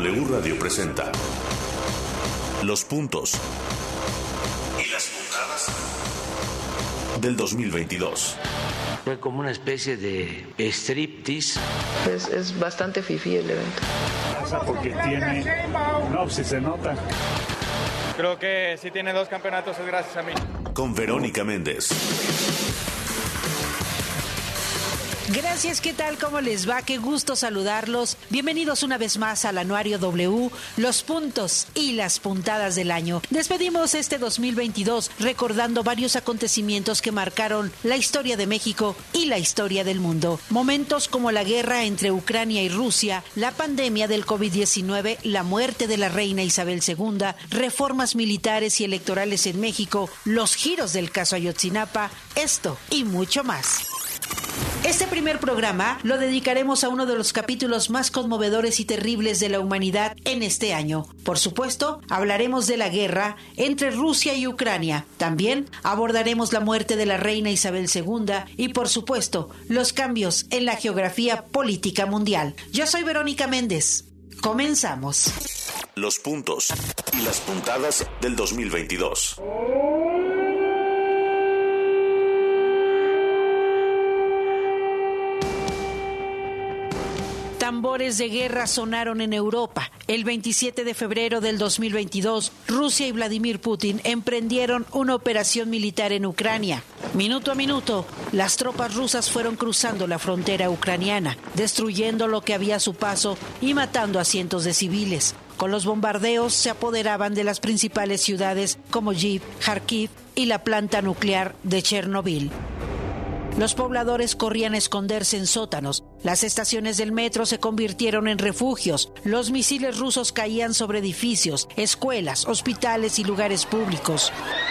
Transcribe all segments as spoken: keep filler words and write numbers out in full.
W Radio presenta Los puntos y las puntadas del dos mil veintidós. Fue como una especie de striptease. Es, es bastante fifí el evento. Porque tiene... No, si se nota. Creo que si tiene dos campeonatos es gracias a mí. Con Verónica Méndez. Gracias, ¿qué tal? ¿Cómo les va? Qué gusto saludarlos. Bienvenidos una vez más al Anuario W, los puntos y las puntadas del año. Despedimos este dos mil veintidós recordando varios acontecimientos que marcaron la historia de México y la historia del mundo. Momentos como la guerra entre Ucrania y Rusia, la pandemia del covid diecinueve, la muerte de la reina Isabel segunda, reformas militares y electorales en México, los giros del caso Ayotzinapa, esto y mucho más. Este primer programa lo dedicaremos a uno de los capítulos más conmovedores y terribles de la humanidad en este año. Por supuesto, hablaremos de la guerra entre Rusia y Ucrania. También abordaremos la muerte de la reina Isabel segunda y, por supuesto, los cambios en la geografía política mundial. Yo soy Verónica Méndez. Comenzamos. Los puntos y las puntadas del dos mil veintidós. Tambores de guerra sonaron en Europa. El veintisiete de febrero del dos mil veintidós, Rusia y Vladimir Putin emprendieron una operación militar en Ucrania. Minuto a minuto, las tropas rusas fueron cruzando la frontera ucraniana, destruyendo lo que había a su paso y matando a cientos de civiles. Con los bombardeos se apoderaban de las principales ciudades como Kyiv, Kharkiv y la planta nuclear de Chernobyl. Los pobladores corrían a esconderse en sótanos. Las estaciones del metro se convirtieron en refugios. Los misiles rusos caían sobre edificios, escuelas, hospitales y lugares públicos.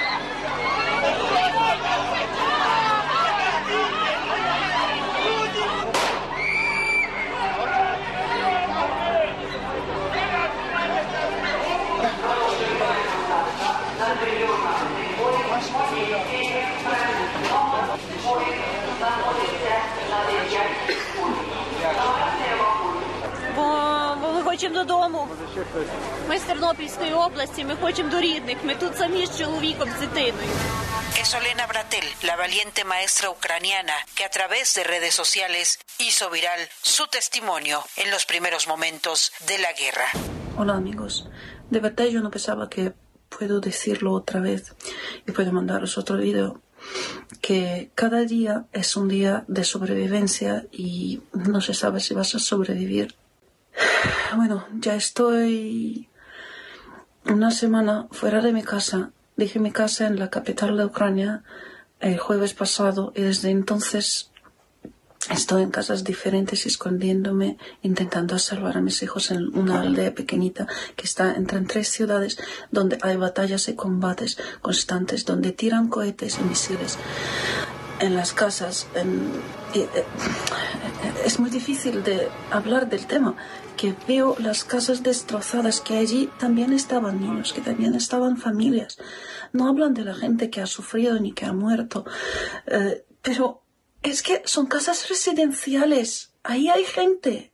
Хочемо додому. Ми з Тернопільської області, ми хочемо до рідних. Ми тут самі з чоловіком, з дитиною. Es Olena Bratel, la valiente maestra ucraniana que a través de redes sociales hizo viral su testimonio en los primeros momentos de la guerra. Hola amigos, de verdad yo no pensaba que puedo decirlo otra vez y puedo mandaros otro video, que cada día es un día de sobrevivencia y no se sabe si vas a sobrevivir. Bueno, ya estoy una semana fuera de mi casa. Dejé mi casa en la capital de Ucrania el jueves pasado y desde entonces estoy en casas diferentes escondiéndome, intentando salvar a mis hijos en una aldea pequeñita que está entre tres ciudades donde hay batallas y combates constantes, donde tiran cohetes y misiles en las casas. En, y, eh, es muy difícil de hablar del tema, que veo las casas destrozadas, que allí también estaban niños, que también estaban familias. No hablan de la gente que ha sufrido ni que ha muerto, eh, pero es que son casas residenciales. Ahí hay gente.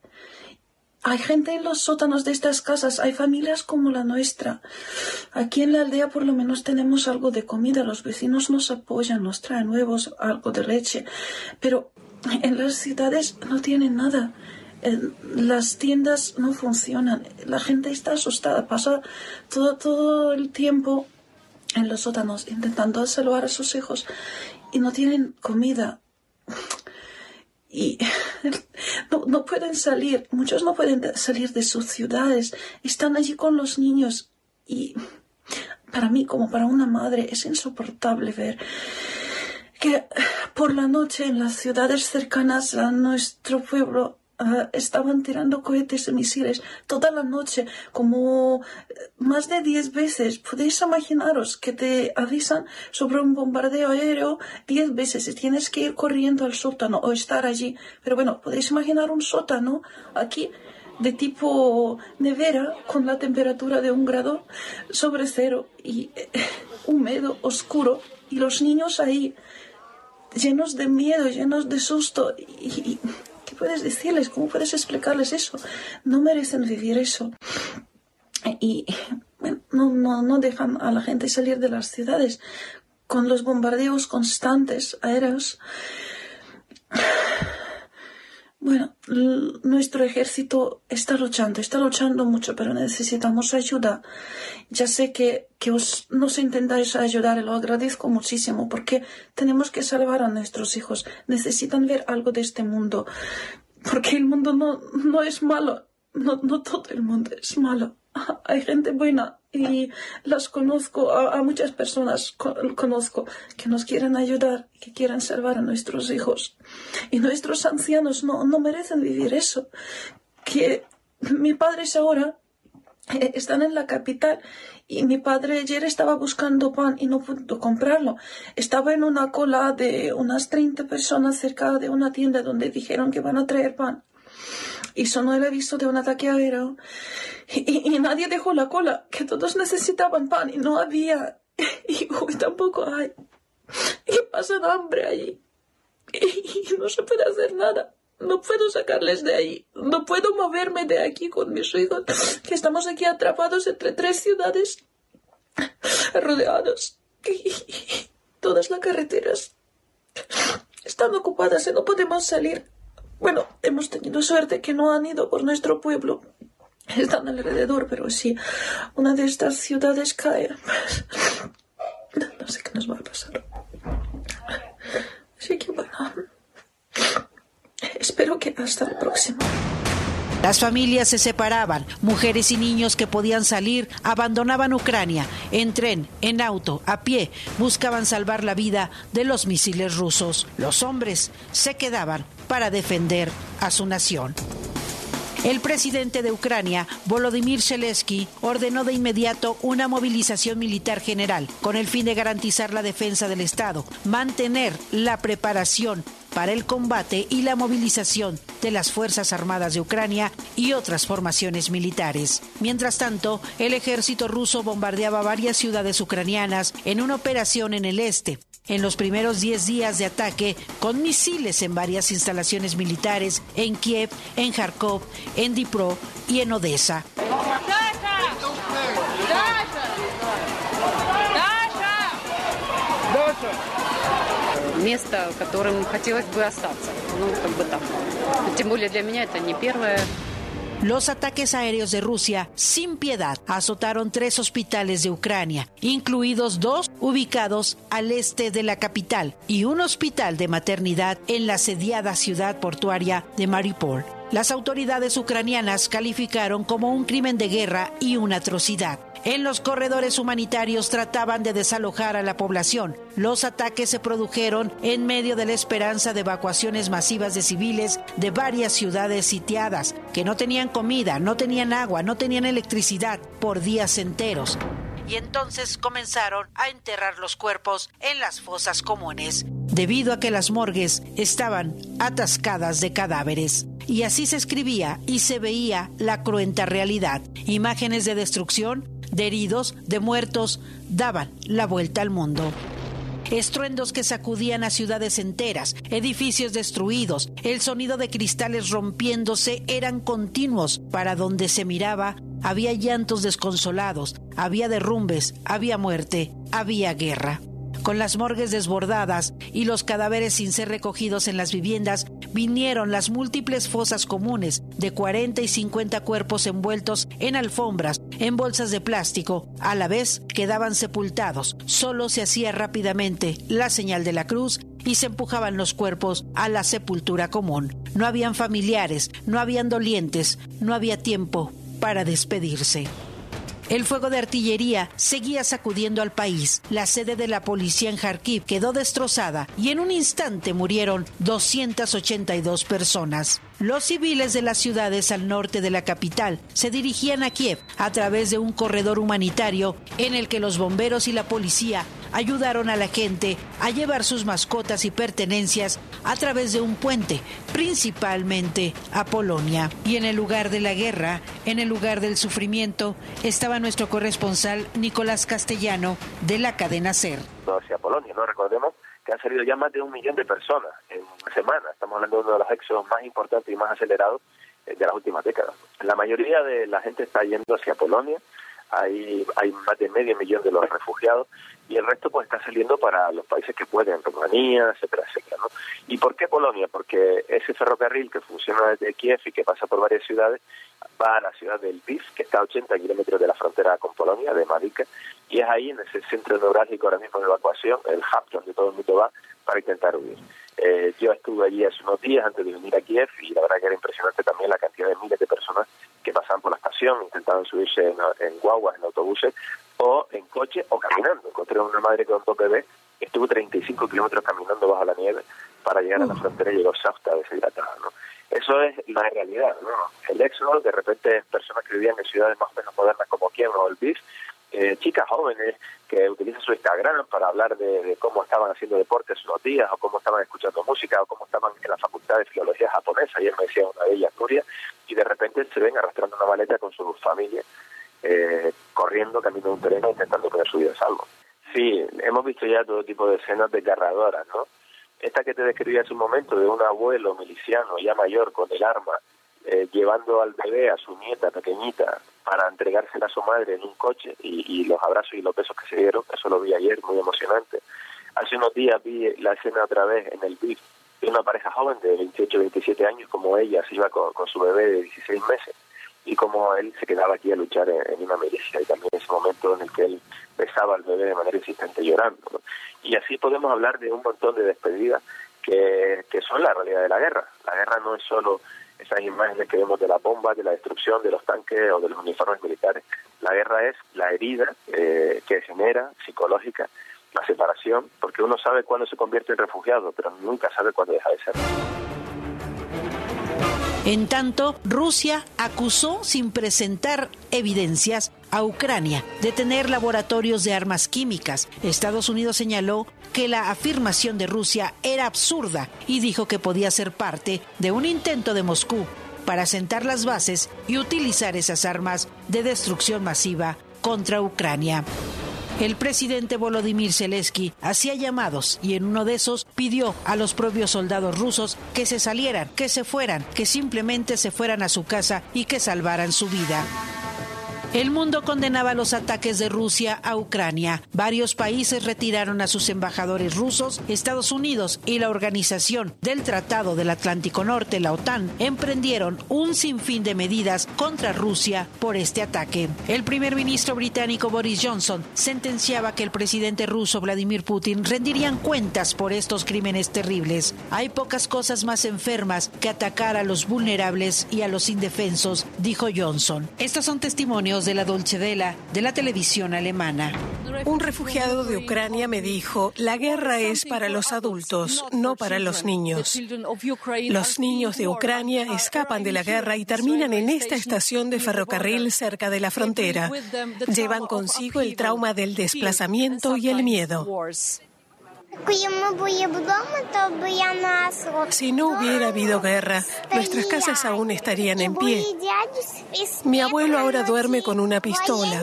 Hay gente en los sótanos de estas casas. Hay familias como la nuestra. Aquí en la aldea por lo menos tenemos algo de comida. Los vecinos nos apoyan, nos traen huevos, algo de leche. Pero en las ciudades no tienen nada. Las tiendas no funcionan. La gente está asustada. Pasa todo, todo el tiempo en los sótanos intentando salvar a sus hijos y no tienen comida. Y no, no pueden salir, muchos no pueden salir de sus ciudades, están allí con los niños y para mí, como para una madre, es insoportable ver que por la noche en las ciudades cercanas a nuestro pueblo Uh, estaban tirando cohetes y misiles toda la noche, como más de diez veces. Podéis imaginaros que te avisan sobre un bombardeo aéreo diez veces y tienes que ir corriendo al sótano o estar allí. Pero bueno, podéis imaginar un sótano aquí de tipo nevera con la temperatura de un grado sobre cero y eh, húmedo, oscuro, y los niños ahí llenos de miedo, llenos de susto y, y puedes decirles? ¿Cómo puedes explicarles eso? No merecen vivir eso. Y bueno, no, no, no dejan a la gente salir de las ciudades con los bombardeos constantes aéreos. Bueno, l- nuestro ejército está luchando, está luchando mucho, pero necesitamos ayuda. Ya sé que, que os, nos intentáis ayudar y lo agradezco muchísimo porque tenemos que salvar a nuestros hijos. Necesitan ver algo de este mundo, porque el mundo no, no es malo. No, no todo el mundo es malo. Hay gente buena y las conozco, a, a muchas personas co- conozco que nos quieren ayudar, que quieren salvar a nuestros hijos. Y nuestros ancianos no, no merecen vivir eso. Que mis padres ahora eh, están en la capital y mi padre ayer estaba buscando pan y no pudo comprarlo. Estaba en una cola de unas treinta personas cerca de una tienda donde dijeron que van a traer pan. Y sonó el aviso de un ataque aéreo. Y, y nadie dejó la cola, que todos necesitaban pan y no había. Y hoy tampoco hay. Y pasan hambre allí. Y, y no se puede hacer nada. No puedo sacarles de ahí. No puedo moverme de aquí con mis hijos, que estamos aquí atrapados entre tres ciudades, rodeados. Y, y todas las carreteras están ocupadas y no podemos salir. Bueno, hemos tenido suerte que no han ido por nuestro pueblo. Están alrededor, pero si una de estas ciudades cae, no sé qué nos va a pasar. Así que bueno, espero que hasta el próximo. Las familias se separaban, mujeres y niños que podían salir abandonaban Ucrania, en tren, en auto, a pie, buscaban salvar la vida de los misiles rusos. Los hombres se quedaban para defender a su nación. El presidente de Ucrania, Volodymyr Zelensky, ordenó de inmediato una movilización militar general con el fin de garantizar la defensa del Estado, mantener la preparación para el combate y la movilización de las Fuerzas Armadas de Ucrania y otras formaciones militares. Mientras tanto, el ejército ruso bombardeaba varias ciudades ucranianas en una operación en el este. En los primeros diez días de ataque, con misiles en varias instalaciones militares en Kiev, en Kharkov, en Dnipro y en Odessa. Место, которым хотелось бы остаться. Ну, как бы так. Тем более для меня это не первое. Los ataques aéreos de Rusia, sin piedad, azotaron tres hospitales de Ucrania, incluidos dos ubicados al este de la capital y un hospital de maternidad en la asediada ciudad portuaria de Mariupol. Las autoridades ucranianas calificaron como un crimen de guerra y una atrocidad. En los corredores humanitarios trataban de desalojar a la población. Los ataques se produjeron en medio de la esperanza de evacuaciones masivas de civiles de varias ciudades sitiadas, que no tenían comida, no tenían agua, no tenían electricidad por días enteros. Y entonces comenzaron a enterrar los cuerpos en las fosas comunes, debido a que las morgues estaban atascadas de cadáveres. Y así se escribía y se veía la cruenta realidad. Imágenes de destrucción, de heridos, de muertos, daban la vuelta al mundo. Estruendos que sacudían a ciudades enteras, edificios destruidos, el sonido de cristales rompiéndose eran continuos. Para donde se miraba, había llantos desconsolados, había derrumbes, había muerte, había guerra. Con las morgues desbordadas y los cadáveres sin ser recogidos en las viviendas, vinieron las múltiples fosas comunes de cuarenta y cincuenta cuerpos envueltos en alfombras, en bolsas de plástico. A la vez quedaban sepultados. Solo se hacía rápidamente la señal de la cruz y se empujaban los cuerpos a la sepultura común. No habían familiares, no habían dolientes, no había tiempo para despedirse. El fuego de artillería seguía sacudiendo al país. La sede de la policía en Kharkiv quedó destrozada y en un instante murieron doscientas ochenta y dos personas. Los civiles de las ciudades al norte de la capital se dirigían a Kiev a través de un corredor humanitario en el que los bomberos y la policía ayudaron a la gente a llevar sus mascotas y pertenencias a través de un puente, principalmente a Polonia. Y en el lugar de la guerra, en el lugar del sufrimiento, estaba nuestro corresponsal Nicolás Castellano de la cadena SER. Hacia Polonia, ¿no? Recordemos que han salido ya más de un millón de personas en semanas. Estamos hablando de uno de los éxodos más importantes y más acelerados de las últimas décadas. La mayoría de la gente está yendo hacia Polonia, hay, hay más de medio millón de los refugiados, y el resto pues está saliendo para los países que pueden, Rumanía, etcétera, etcétera, ¿no? ¿Y por qué Polonia? Porque ese ferrocarril que funciona desde Kiev y que pasa por varias ciudades, va a la ciudad de Lviv, que está a ochenta kilómetros de la frontera con Polonia, de Marica, y es ahí, en ese centro neurálgico ahora mismo de evacuación, el hub donde todo el mundo va para intentar huir. Eh, yo estuve allí hace unos días antes de venir a Kiev y la verdad que era impresionante también la cantidad de miles de personas que pasaban por la estación, intentaban subirse en, en guaguas, en autobuses, o en coche o caminando. Encontré una madre con dos bebés que estuvo treinta y cinco kilómetros caminando bajo la nieve para llegar a la frontera y llegó exhausta, deshidratada, ¿no? Eso es la realidad, ¿no? El éxodo, de repente, personas que vivían en ciudades más o menos modernas como Kiev o Lviv, eh, chicas jóvenes que utilizan su Instagram para hablar de, de cómo estaban haciendo deporte hace unos días, o cómo estaban escuchando música, o cómo estaban en la facultad de filología japonesa. Ayer me decía una de ellas, Nuria, y de repente se ven arrastrando una maleta con su familia, eh, corriendo, camino de un terreno, intentando poner su vida a salvo. Sí, hemos visto ya todo tipo de escenas desgarradoras, ¿no? Esta que te describí hace un momento, de un abuelo miliciano ya mayor con el arma, eh, llevando al bebé, a su nieta pequeñita, para entregársela a su madre en un coche, y, y los abrazos y los besos que se dieron, eso lo vi ayer, muy emocionante. Hace unos días vi la escena otra vez en el Lviv de una pareja joven de veintiocho, veintisiete años, como ella se iba con, con su bebé de dieciséis meses, y como él se quedaba aquí a luchar en, en una milicia, y también ese momento en el que él besaba al bebé de manera insistente llorando, ¿no? Y así podemos hablar de un montón de despedidas que, que son la realidad de la guerra. La guerra no es solo esas imágenes que vemos de las bombas, de la destrucción, de los tanques o de los uniformes militares. La guerra es la herida eh, que genera, psicológica, la separación, porque uno sabe cuándo se convierte en refugiado, pero nunca sabe cuándo deja de ser. En tanto, Rusia acusó sin presentar evidencias a Ucrania de tener laboratorios de armas químicas. Estados Unidos señaló que la afirmación de Rusia era absurda y dijo que podía ser parte de un intento de Moscú para sentar las bases y utilizar esas armas de destrucción masiva contra Ucrania. El presidente Volodymyr Zelensky hacía llamados y en uno de esos pidió a los propios soldados rusos que se salieran, que se fueran, que simplemente se fueran a su casa y que salvaran su vida. El mundo condenaba los ataques de Rusia a Ucrania. Varios países retiraron a sus embajadores rusos. Estados Unidos y la Organización del Tratado del Atlántico Norte, la OTAN, emprendieron un sinfín de medidas contra Rusia por este ataque. El primer ministro británico Boris Johnson sentenciaba que el presidente ruso Vladimir Putin rendirían cuentas por estos crímenes terribles. Hay pocas cosas más enfermas que atacar a los vulnerables y a los indefensos, dijo Johnson. Estos son testimonios de la Deutsche Welle, de la televisión alemana. Un refugiado de Ucrania me dijo, la guerra es para los adultos, no para los niños. Los niños de Ucrania escapan de la guerra y terminan en esta estación de ferrocarril cerca de la frontera. Llevan consigo el trauma del desplazamiento y el miedo. Si no hubiera habido guerra, nuestras casas aún estarían en pie. Mi abuelo ahora duerme con una pistola.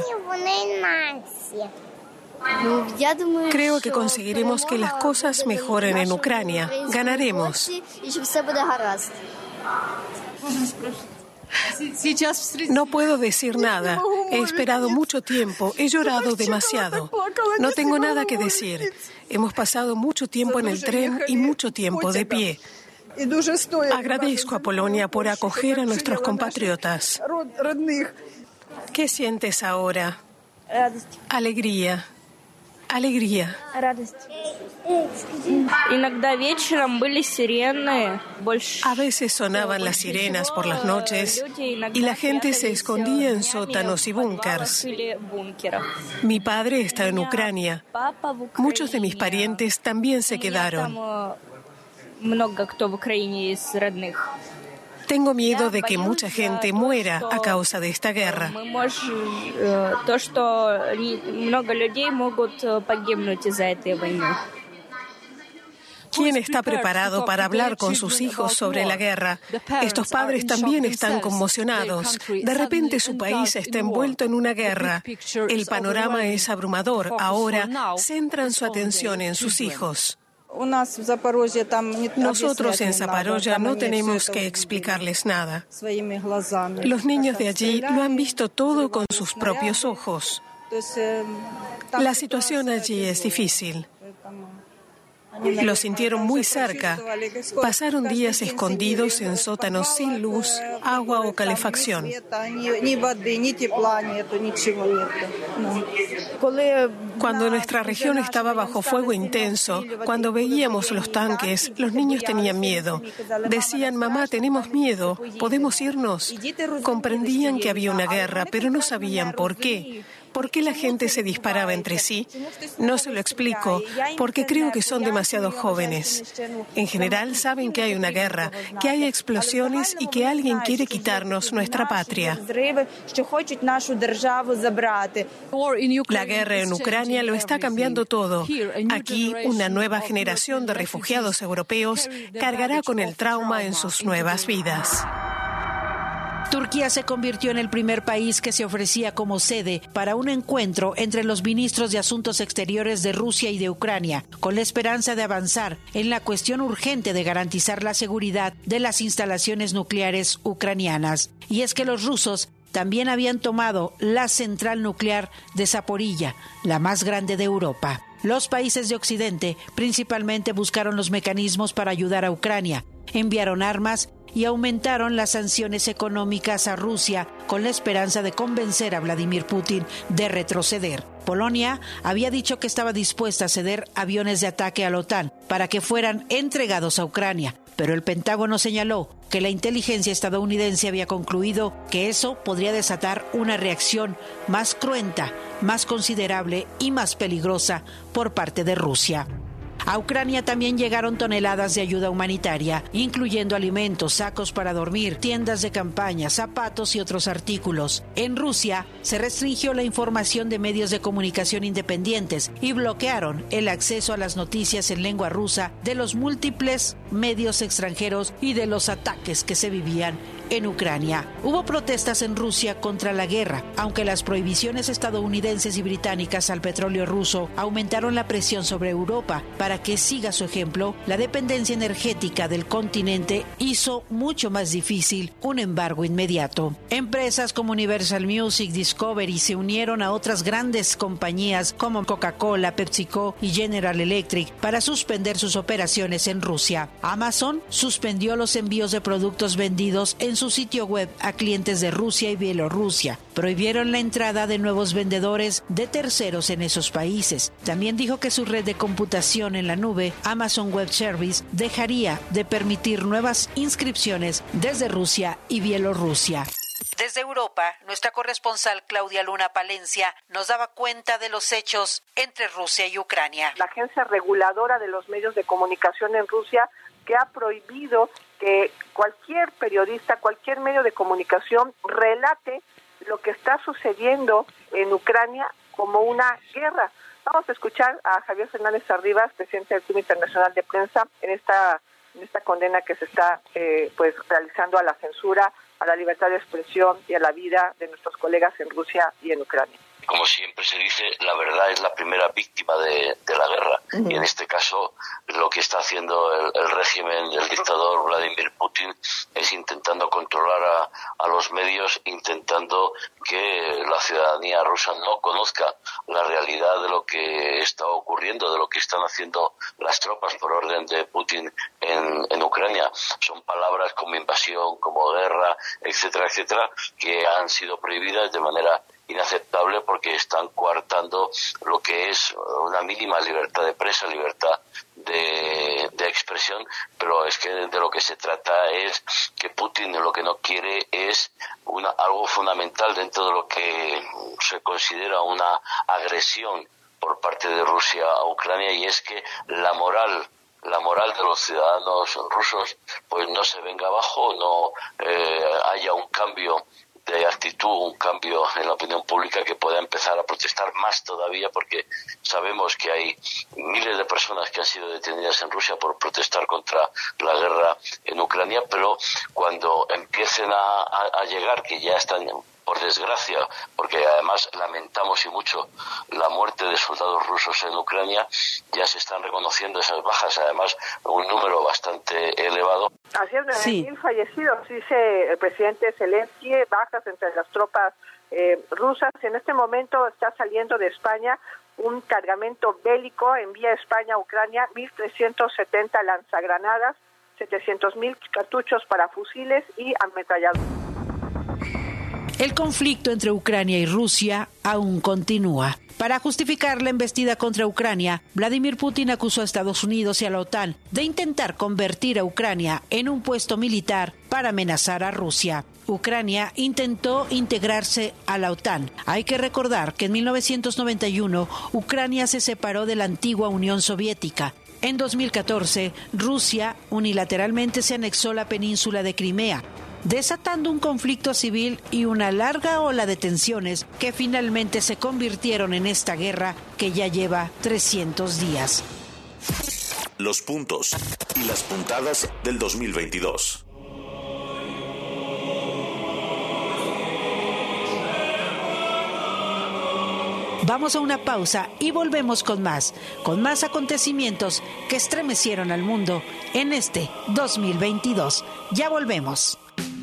Creo que conseguiremos que las cosas mejoren en Ucrania. Ganaremos. No puedo decir nada. He esperado mucho tiempo. He llorado demasiado. No tengo nada que decir. Hemos pasado mucho tiempo en el tren y mucho tiempo de pie. Agradezco a Polonia por acoger a nuestros compatriotas. ¿Qué sientes ahora? Alegría. Alegría. A veces sonaban las sirenas por las noches y la gente se escondía en sótanos y búnkers. Mi padre está en Ucrania. Muchos de mis parientes también se quedaron. Tengo miedo de que mucha gente muera a causa de esta guerra. ¿Quién está preparado para hablar con sus hijos sobre la guerra? Estos padres también están conmocionados. De repente su país está envuelto en una guerra. El panorama es abrumador. Ahora centran su atención en sus hijos. Nosotros en Zaporozhye no tenemos que explicarles nada. Los niños de allí lo han visto todo con sus propios ojos. La situación allí es difícil. Lo sintieron muy cerca. Pasaron días escondidos en sótanos sin luz, agua o calefacción. Cuando nuestra región estaba bajo fuego intenso, cuando veíamos los tanques, los niños tenían miedo. Decían, mamá, tenemos miedo, ¿podemos irnos? Comprendían que había una guerra, pero no sabían por qué. ¿Por qué la gente se disparaba entre sí? No se lo explico, porque creo que son demasiado jóvenes. En general saben que hay una guerra, que hay explosiones y que alguien quiere quitarnos nuestra patria. La guerra en Ucrania lo está cambiando todo. Aquí, una nueva generación de refugiados europeos cargará con el trauma en sus nuevas vidas. Turquía se convirtió en el primer país que se ofrecía como sede para un encuentro entre los ministros de Asuntos Exteriores de Rusia y de Ucrania, con la esperanza de avanzar en la cuestión urgente de garantizar la seguridad de las instalaciones nucleares ucranianas. Y es que los rusos también habían tomado la central nuclear de Zaporilla, la más grande de Europa. Los países de Occidente principalmente buscaron los mecanismos para ayudar a Ucrania, enviaron armas y aumentaron las sanciones económicas a Rusia con la esperanza de convencer a Vladimir Putin de retroceder. Polonia había dicho que estaba dispuesta a ceder aviones de ataque a la OTAN para que fueran entregados a Ucrania, pero el Pentágono señaló que la inteligencia estadounidense había concluido que eso podría desatar una reacción más cruenta, más considerable y más peligrosa por parte de Rusia. A Ucrania también llegaron toneladas de ayuda humanitaria, incluyendo alimentos, sacos para dormir, tiendas de campaña, zapatos y otros artículos. En Rusia se restringió la información de medios de comunicación independientes y bloquearon el acceso a las noticias en lengua rusa de los múltiples medios extranjeros y de los ataques que se vivían en Ucrania. Hubo protestas en Rusia contra la guerra, aunque las prohibiciones estadounidenses y británicas al petróleo ruso aumentaron la presión sobre Europa para que siga su ejemplo. La dependencia energética del continente hizo mucho más difícil un embargo inmediato. Empresas como Universal Music, Discovery se unieron a otras grandes compañías como Coca-Cola, PepsiCo y General Electric para suspender sus operaciones en Rusia. Amazon suspendió los envíos de productos vendidos en su sitio web a clientes de Rusia y Bielorrusia. Prohibieron la entrada de nuevos vendedores de terceros en esos países. También dijo que su red de computación en la nube, Amazon Web Service, dejaría de permitir nuevas inscripciones desde Rusia y Bielorrusia. Desde Europa, nuestra corresponsal Claudia Luna Palencia nos daba cuenta de los hechos entre Rusia y Ucrania. La agencia reguladora de los medios de comunicación en Rusia, que ha prohibido que cualquier periodista, cualquier medio de comunicación relate lo que está sucediendo en Ucrania como una guerra. Vamos a escuchar a Javier Fernández Arribas, presidente del Club Internacional de Prensa, en esta en esta condena que se está eh, pues realizando a la censura, a la libertad de expresión y a la vida de nuestros colegas en Rusia y en Ucrania. Como siempre se dice, la verdad es la primera víctima de, de la guerra. Uh-huh. Y en este caso, lo que está haciendo el, el régimen del dictador Vladimir Putin es intentando controlar a, a los medios, intentando que la ciudadanía rusa no conozca la realidad de lo que está ocurriendo, de lo que están haciendo las tropas por orden de Putin en, en Ucrania. Son palabras como invasión, como guerra, etcétera, etcétera, que han sido prohibidas de manera inaceptable porque están coartando lo que es una mínima libertad de prensa, libertad de, de expresión, pero es que de lo que se trata es que Putin lo que no quiere es una, algo fundamental dentro de lo que se considera una agresión por parte de Rusia a Ucrania, y es que la moral la moral de los ciudadanos rusos pues no se venga abajo, no eh, haya un cambio de actitud, un cambio en la opinión pública que pueda empezar a protestar más todavía, porque sabemos que hay miles de personas que han sido detenidas en Rusia por protestar contra la guerra en Ucrania, pero cuando empiecen a, a, a llegar, que ya están por desgracia, porque además lamentamos y mucho la muerte de soldados rusos en Ucrania, ya se están reconociendo esas bajas, además un número bastante elevado. Así es, nueve mil sí. fallecidos, dice el presidente Zelensky, bajas entre las tropas eh, rusas. En este momento está saliendo de España un cargamento bélico, envía a España a Ucrania mil trescientos setenta lanzagranadas, setecientos mil cartuchos para fusiles y ametralladoras. El conflicto entre Ucrania y Rusia aún continúa. Para justificar la embestida contra Ucrania, Vladimir Putin acusó a Estados Unidos y a la OTAN de intentar convertir a Ucrania en un puesto militar para amenazar a Rusia. Ucrania intentó integrarse a la OTAN. Hay que recordar que en mil novecientos noventa y uno Ucrania se separó de la antigua Unión Soviética. En dos mil catorce, Rusia unilateralmente se anexó la península de Crimea, desatando un conflicto civil y una larga ola de tensiones que finalmente se convirtieron en esta guerra que ya lleva trescientos días. Los puntos y las puntadas del dos mil veintidós. Vamos a una pausa y volvemos con más, con más acontecimientos que estremecieron al mundo en este dos mil veintidós. Ya volvemos.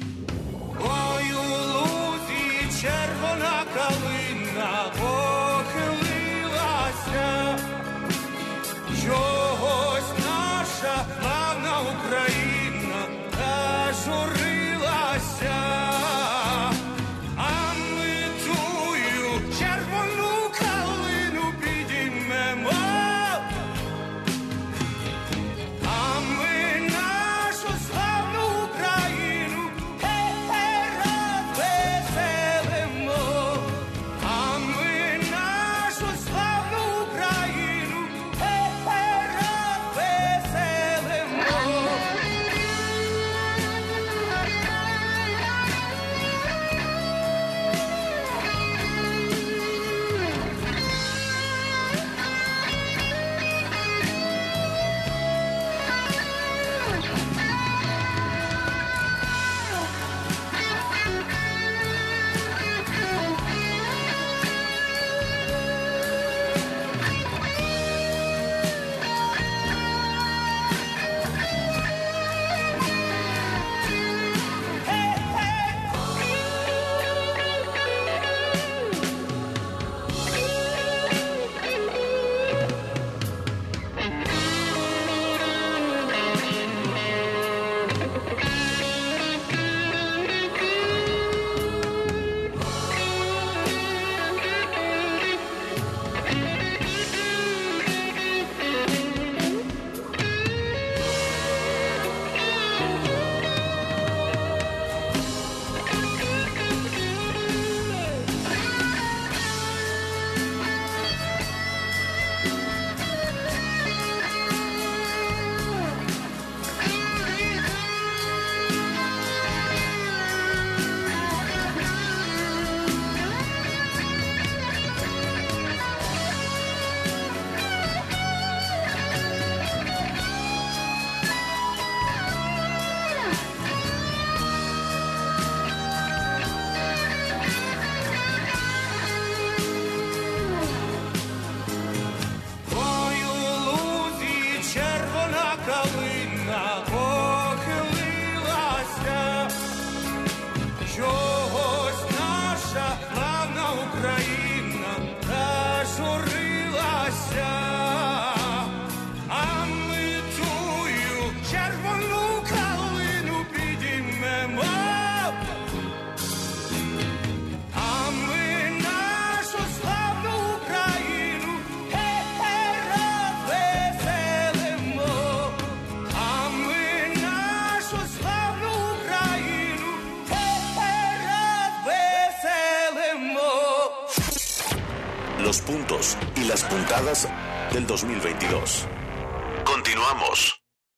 Los puntos y las puntadas del dos mil veintidós. Continuamos.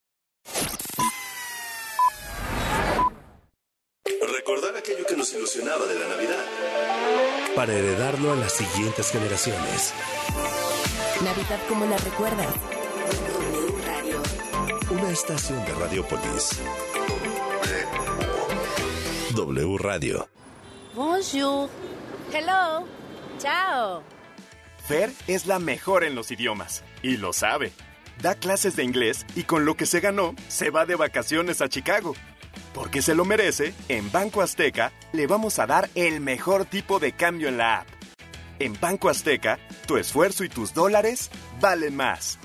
Recordar aquello que nos ilusionaba de la Navidad, para heredarlo a las siguientes generaciones. Navidad como la recuerdas. W Radio. Una estación de Radiopolis. W Radio. Bonjour. Hello. Chao. Fer es la mejor en los idiomas y lo sabe. Da clases de inglés y con lo que se ganó, se va de vacaciones a Chicago. Porque se lo merece, en Banco Azteca le vamos a dar el mejor tipo de cambio en la app. En Banco Azteca, tu esfuerzo y tus dólares valen más.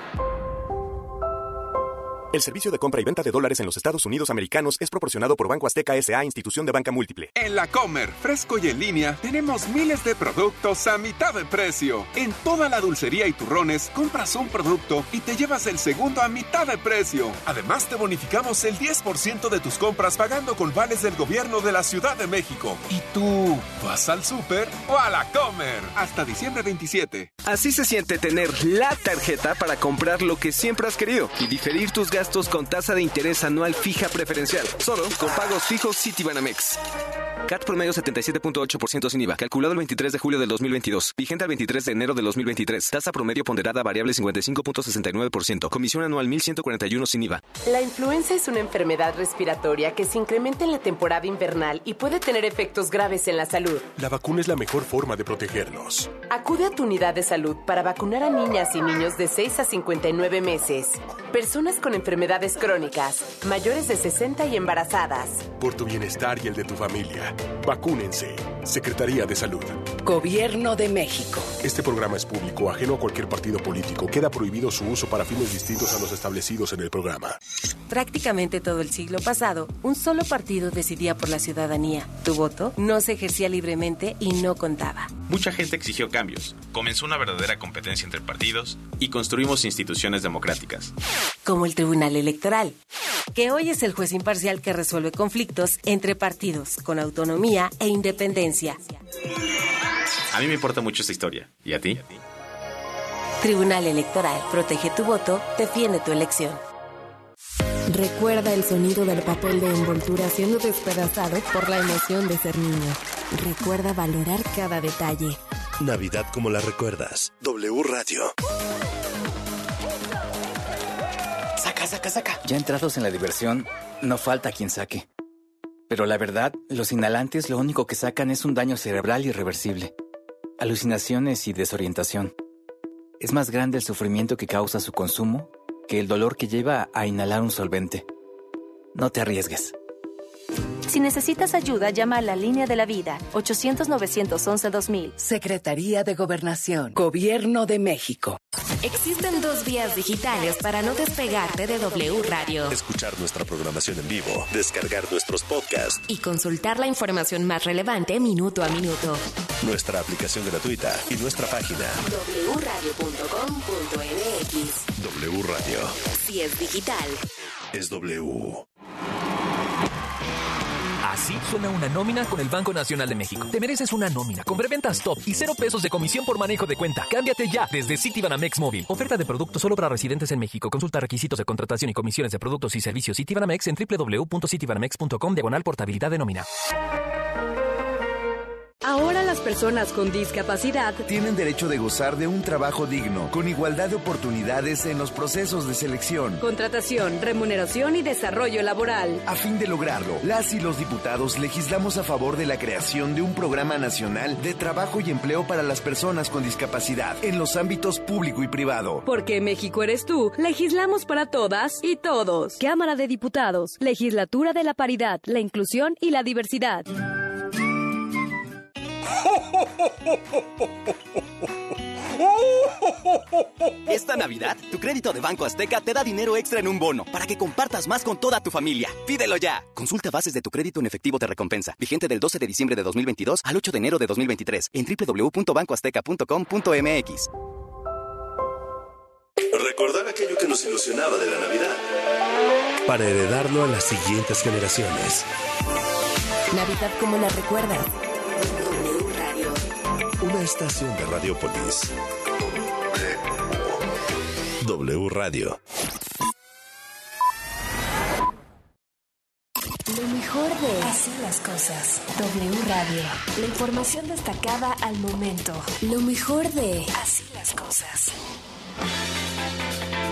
El servicio de compra y venta de dólares en los Estados Unidos americanos es proporcionado por Banco Azteca S A, institución de banca múltiple. En La Comer, fresco y en línea, tenemos miles de productos a mitad de precio. En toda la dulcería y turrones, compras un producto y te llevas el segundo a mitad de precio. Además, te bonificamos el diez por ciento de tus compras pagando con vales del gobierno de la Ciudad de México. ¿Y tú, vas al súper o a La Comer? Hasta diciembre veintisiete. Así se siente tener la tarjeta para comprar lo que siempre has querido y diferir tus gastos con tasa de interés anual fija preferencial. Solo con pagos fijos Citibanamex. C A T promedio setenta y siete punto ocho por ciento sin I V A. Calculado el veintitrés de julio del dos mil veintidós. Vigente al veintitrés de enero del dos mil veintitrés. Tasa promedio ponderada variable cincuenta y cinco punto sesenta y nueve por ciento. Comisión anual mil ciento cuarenta y uno sin I V A. La influenza es una enfermedad respiratoria que se incrementa en la temporada invernal y puede tener efectos graves en la salud. La vacuna es la mejor forma de protegernos. Acude a tu unidad de salud para vacunar a niñas y niños de seis a cincuenta y nueve meses. Personas con enfermedades crónicas, mayores de sesenta y embarazadas. Por tu bienestar y el de tu familia, vacúnense. Secretaría de Salud. Gobierno de México. Este programa es público, ajeno a cualquier partido político. Queda prohibido su uso para fines distintos a los establecidos en el programa. Prácticamente todo el siglo pasado, un solo partido decidía por la ciudadanía. Tu voto no se ejercía libremente y no contaba. Mucha gente exigió cambios. Comenzó una verdadera competencia entre partidos y construimos instituciones democráticas. Como el Tribunal Electoral, que hoy es el juez imparcial que resuelve conflictos entre partidos, con autonomía e independencia. A mí me importa mucho esta historia. ¿Y a ti? Tribunal Electoral. Protege tu voto, defiende tu elección. Recuerda el sonido del papel de envoltura siendo despedazado por la emoción de ser niño. Recuerda valorar cada detalle. Navidad como la recuerdas. W Radio. Saca, saca, saca. Ya entrados en la diversión, no falta quien saque. Pero la verdad, los inhalantes lo único que sacan es un daño cerebral irreversible. Alucinaciones y desorientación. Es más grande el sufrimiento que causa su consumo que el dolor que lleva a inhalar un solvente. No te arriesgues. Si necesitas ayuda, llama a la Línea de la Vida, ochocientos, novecientos once, dos mil. Secretaría de Gobernación, Gobierno de México. Existen dos vías digitales para no despegarte de W Radio. Escuchar nuestra programación en vivo, descargar nuestros podcasts y consultar la información más relevante minuto a minuto. Nuestra aplicación gratuita y nuestra página doble u radio punto com punto m x. W Radio. Si es digital, es W. Así suena una nómina con el Banco Nacional de México. Te mereces una nómina con preventas top y cero pesos de comisión por manejo de cuenta. Cámbiate ya desde Citibanamex Móvil. Oferta de productos solo para residentes en México. Consulta requisitos de contratación y comisiones de productos y servicios Citibanamex en doble u doble u doble u punto citibanamex punto com diagonal portabilidad de nómina. Ahora las personas con discapacidad tienen derecho de gozar de un trabajo digno, con igualdad de oportunidades en los procesos de selección, contratación, remuneración y desarrollo laboral. A fin de lograrlo, las y los diputados legislamos a favor de la creación de un programa nacional de trabajo y empleo para las personas con discapacidad en los ámbitos público y privado. Porque México eres tú, legislamos para todas y todos. Cámara de Diputados, Legislatura de la Paridad, la Inclusión y la Diversidad. Esta Navidad, tu crédito de Banco Azteca te da dinero extra en un bono para que compartas más con toda tu familia. ¡Pídelo ya! Consulta bases de tu crédito en efectivo de recompensa. Vigente del doce de diciembre de dos mil veintidós al ocho de enero de dos mil veintitrés en doble u doble u doble u punto banco azteca punto com punto m x. Recordar aquello que nos ilusionaba de la Navidad. Para heredarlo a las siguientes generaciones. Navidad como la recuerdas. W Radio. Una estación de Radiopolis. W Radio. Lo mejor de Así las cosas. W Radio. La información destacada al momento. Lo mejor de Así las cosas.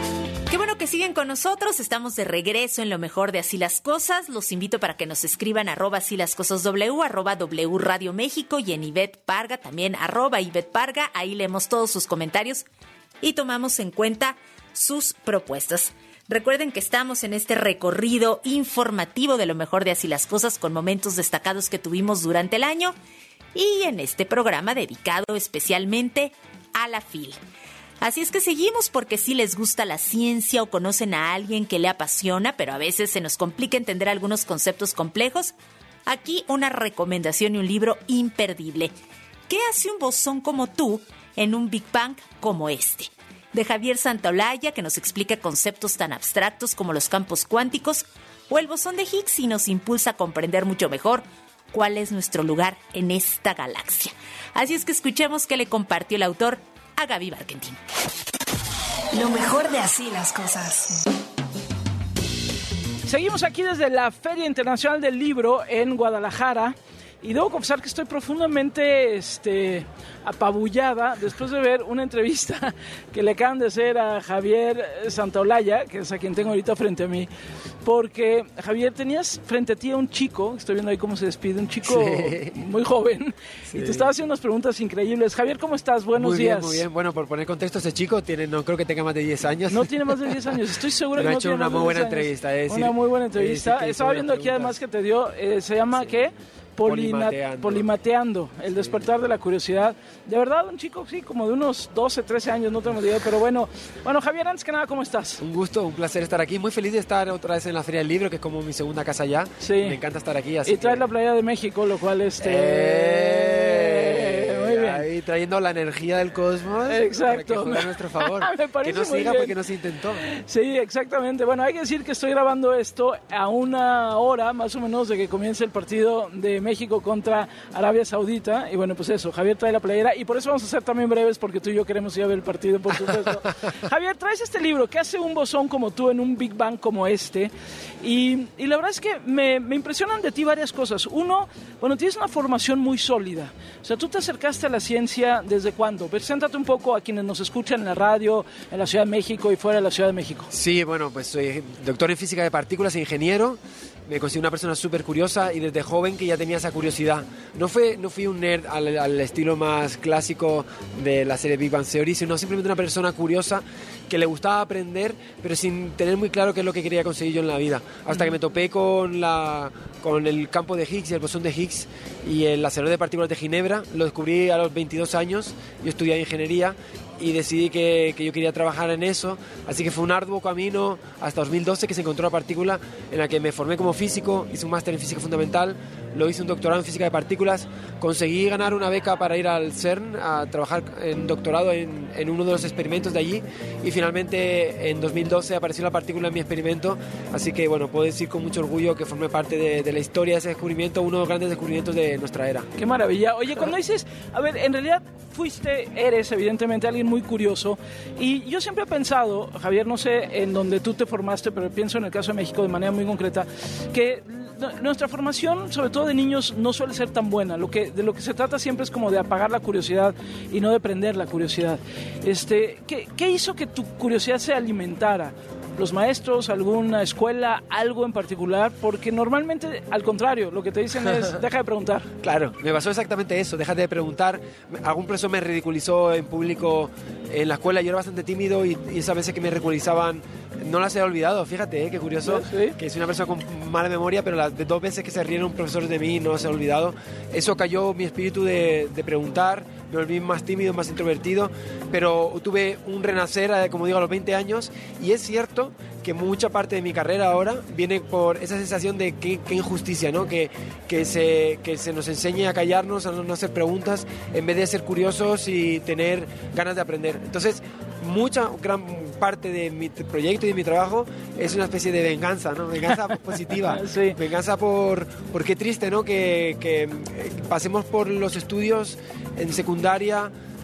Qué bueno que siguen con nosotros, estamos de regreso en lo mejor de Así las Cosas. Los invito para que nos escriban arroba así las cosas W, arroba W Radio México y en Ivette Parga, también arroba Ivette Parga. Ahí leemos todos sus comentarios y tomamos en cuenta sus propuestas. Recuerden que estamos en este recorrido informativo de lo mejor de Así las Cosas con momentos destacados que tuvimos durante el año y en este programa dedicado especialmente a la F I L. Así es que seguimos porque si les gusta la ciencia o conocen a alguien que le apasiona, pero a veces se nos complica entender algunos conceptos complejos, aquí una recomendación y un libro imperdible. ¿Qué hace un bosón como tú en un Big Bang como este? De Javier Santaolalla, que nos explica conceptos tan abstractos como los campos cuánticos, o el bosón de Higgs y nos impulsa a comprender mucho mejor cuál es nuestro lugar en esta galaxia. Así es que escuchemos qué le compartió el autor a Gaby Barkentin. Lo mejor de Así las Cosas. Seguimos aquí desde la Feria Internacional del Libro en Guadalajara y debo confesar que estoy profundamente este, apabullada después de ver una entrevista que le acaban de hacer a Javier Santaolalla, que es a quien tengo ahorita frente a mí, porque Javier, tenías frente a ti a un chico, estoy viendo ahí cómo se despide, un chico sí. muy joven, sí. y te estaba haciendo unas preguntas increíbles. Javier, ¿cómo estás? Buenos muy días. Muy bien, muy bien. Bueno, por poner contexto, ese chico tiene, no creo que tenga más de diez años. No tiene más de diez años, estoy seguro que no tiene más de diez años. Ha hecho una muy buena entrevista. Es decir, una muy buena entrevista. Es decir, estaba viendo aquí además que te dio, eh, se llama, sí. ¿qué? Polimateando. Polimateando, el despertar de la curiosidad. De verdad, un chico, sí, como de unos doce, trece años, no tengo idea, pero bueno. Bueno, Javier, antes que nada, ¿cómo estás? Un gusto, un placer estar aquí. Muy feliz de estar otra vez en la Feria del Libro, que es como mi segunda casa ya. Sí. Me encanta estar aquí. Así y traes que... la playa de México, lo cual este... Eh... Muy bien. Ahí trayendo la energía del cosmos. Exacto. Para que juegue a nuestro favor. Me parece que no muy siga bien. porque no se intentó. Sí, exactamente. Bueno, hay que decir que estoy grabando esto a una hora más o menos de que comience el partido de México contra Arabia Saudita. Y bueno, pues eso, Javier trae la playera y por eso vamos a ser también breves porque tú y yo queremos ir a ver el partido, por supuesto. Javier, traes este libro, ¿qué hace un bosón como tú en un Big Bang como este? Y, y la verdad es que me, me impresionan de ti varias cosas. Uno, bueno, tienes una formación muy sólida. O sea, tú te acercaste a la ciencia ¿desde cuándo? Preséntate un poco a quienes nos escuchan en la radio, en la Ciudad de México y fuera de la Ciudad de México. Sí, bueno, pues soy doctor en física de partículas e ingeniero. Me considero una persona súper curiosa y desde joven que ya tenía esa curiosidad. No, fue, no fui un nerd al, al estilo más clásico de la serie Big Bang Theory, sino simplemente una persona curiosa que le gustaba aprender, pero sin tener muy claro qué es lo que quería conseguir yo en la vida. Hasta que me topé con, la, con el campo de Higgs y el bosón de Higgs y el acelerador de partículas de Ginebra. Lo descubrí a los veintidós años, yo estudié ingeniería y decidí que, que yo quería trabajar en eso, así que fue un arduo camino hasta dos mil doce que se encontró la partícula en la que me formé como físico, hice un máster en física fundamental, lo hice un doctorado en física de partículas, conseguí ganar una beca para ir al CERN a trabajar en doctorado en, en uno de los experimentos de allí y finalmente en dos mil doce apareció la partícula en mi experimento, así que bueno, puedo decir con mucho orgullo que formé parte de, de la historia de ese descubrimiento, uno de los grandes descubrimientos de nuestra era. ¡Qué maravilla! Oye, cuando dices, a ver, en realidad fuiste, eres evidentemente alguien muy curioso y yo siempre he pensado, Javier, no sé en dónde tú te formaste, pero pienso en el caso de México de manera muy concreta, que nuestra formación, sobre todo de niños, no suele ser tan buena. Lo que, de lo que se trata siempre es como de apagar la curiosidad y no de prender la curiosidad. Este, ¿qué, qué hizo que tu curiosidad se alimentara? ¿Los maestros, alguna escuela, algo en particular? Porque normalmente, al contrario, lo que te dicen es, deja de preguntar. Claro, me pasó exactamente eso, déjate de preguntar. Algún profesor me ridiculizó en público en la escuela, yo era bastante tímido y, y esas veces que me ridiculizaban no las he olvidado, fíjate, ¿eh? Qué curioso, ¿sí? Que soy una persona con mala memoria, pero las de dos veces que se rieron profesores de mí no las he olvidado. Eso cayó mi espíritu de, de preguntar, me volví más tímido, más introvertido, pero tuve un renacer, como digo, a los veinte años, y es cierto que mucha parte de mi carrera ahora viene por esa sensación de qué, qué injusticia, ¿no? Que, que, se, que se nos enseñe a callarnos, a no, no hacer preguntas, en vez de ser curiosos y tener ganas de aprender. Entonces, mucha, gran parte de mi proyecto y de mi trabajo es una especie de venganza, ¿no? Venganza positiva. Sí. Venganza por, por qué triste, ¿no? Que, que pasemos por los estudios en secundaria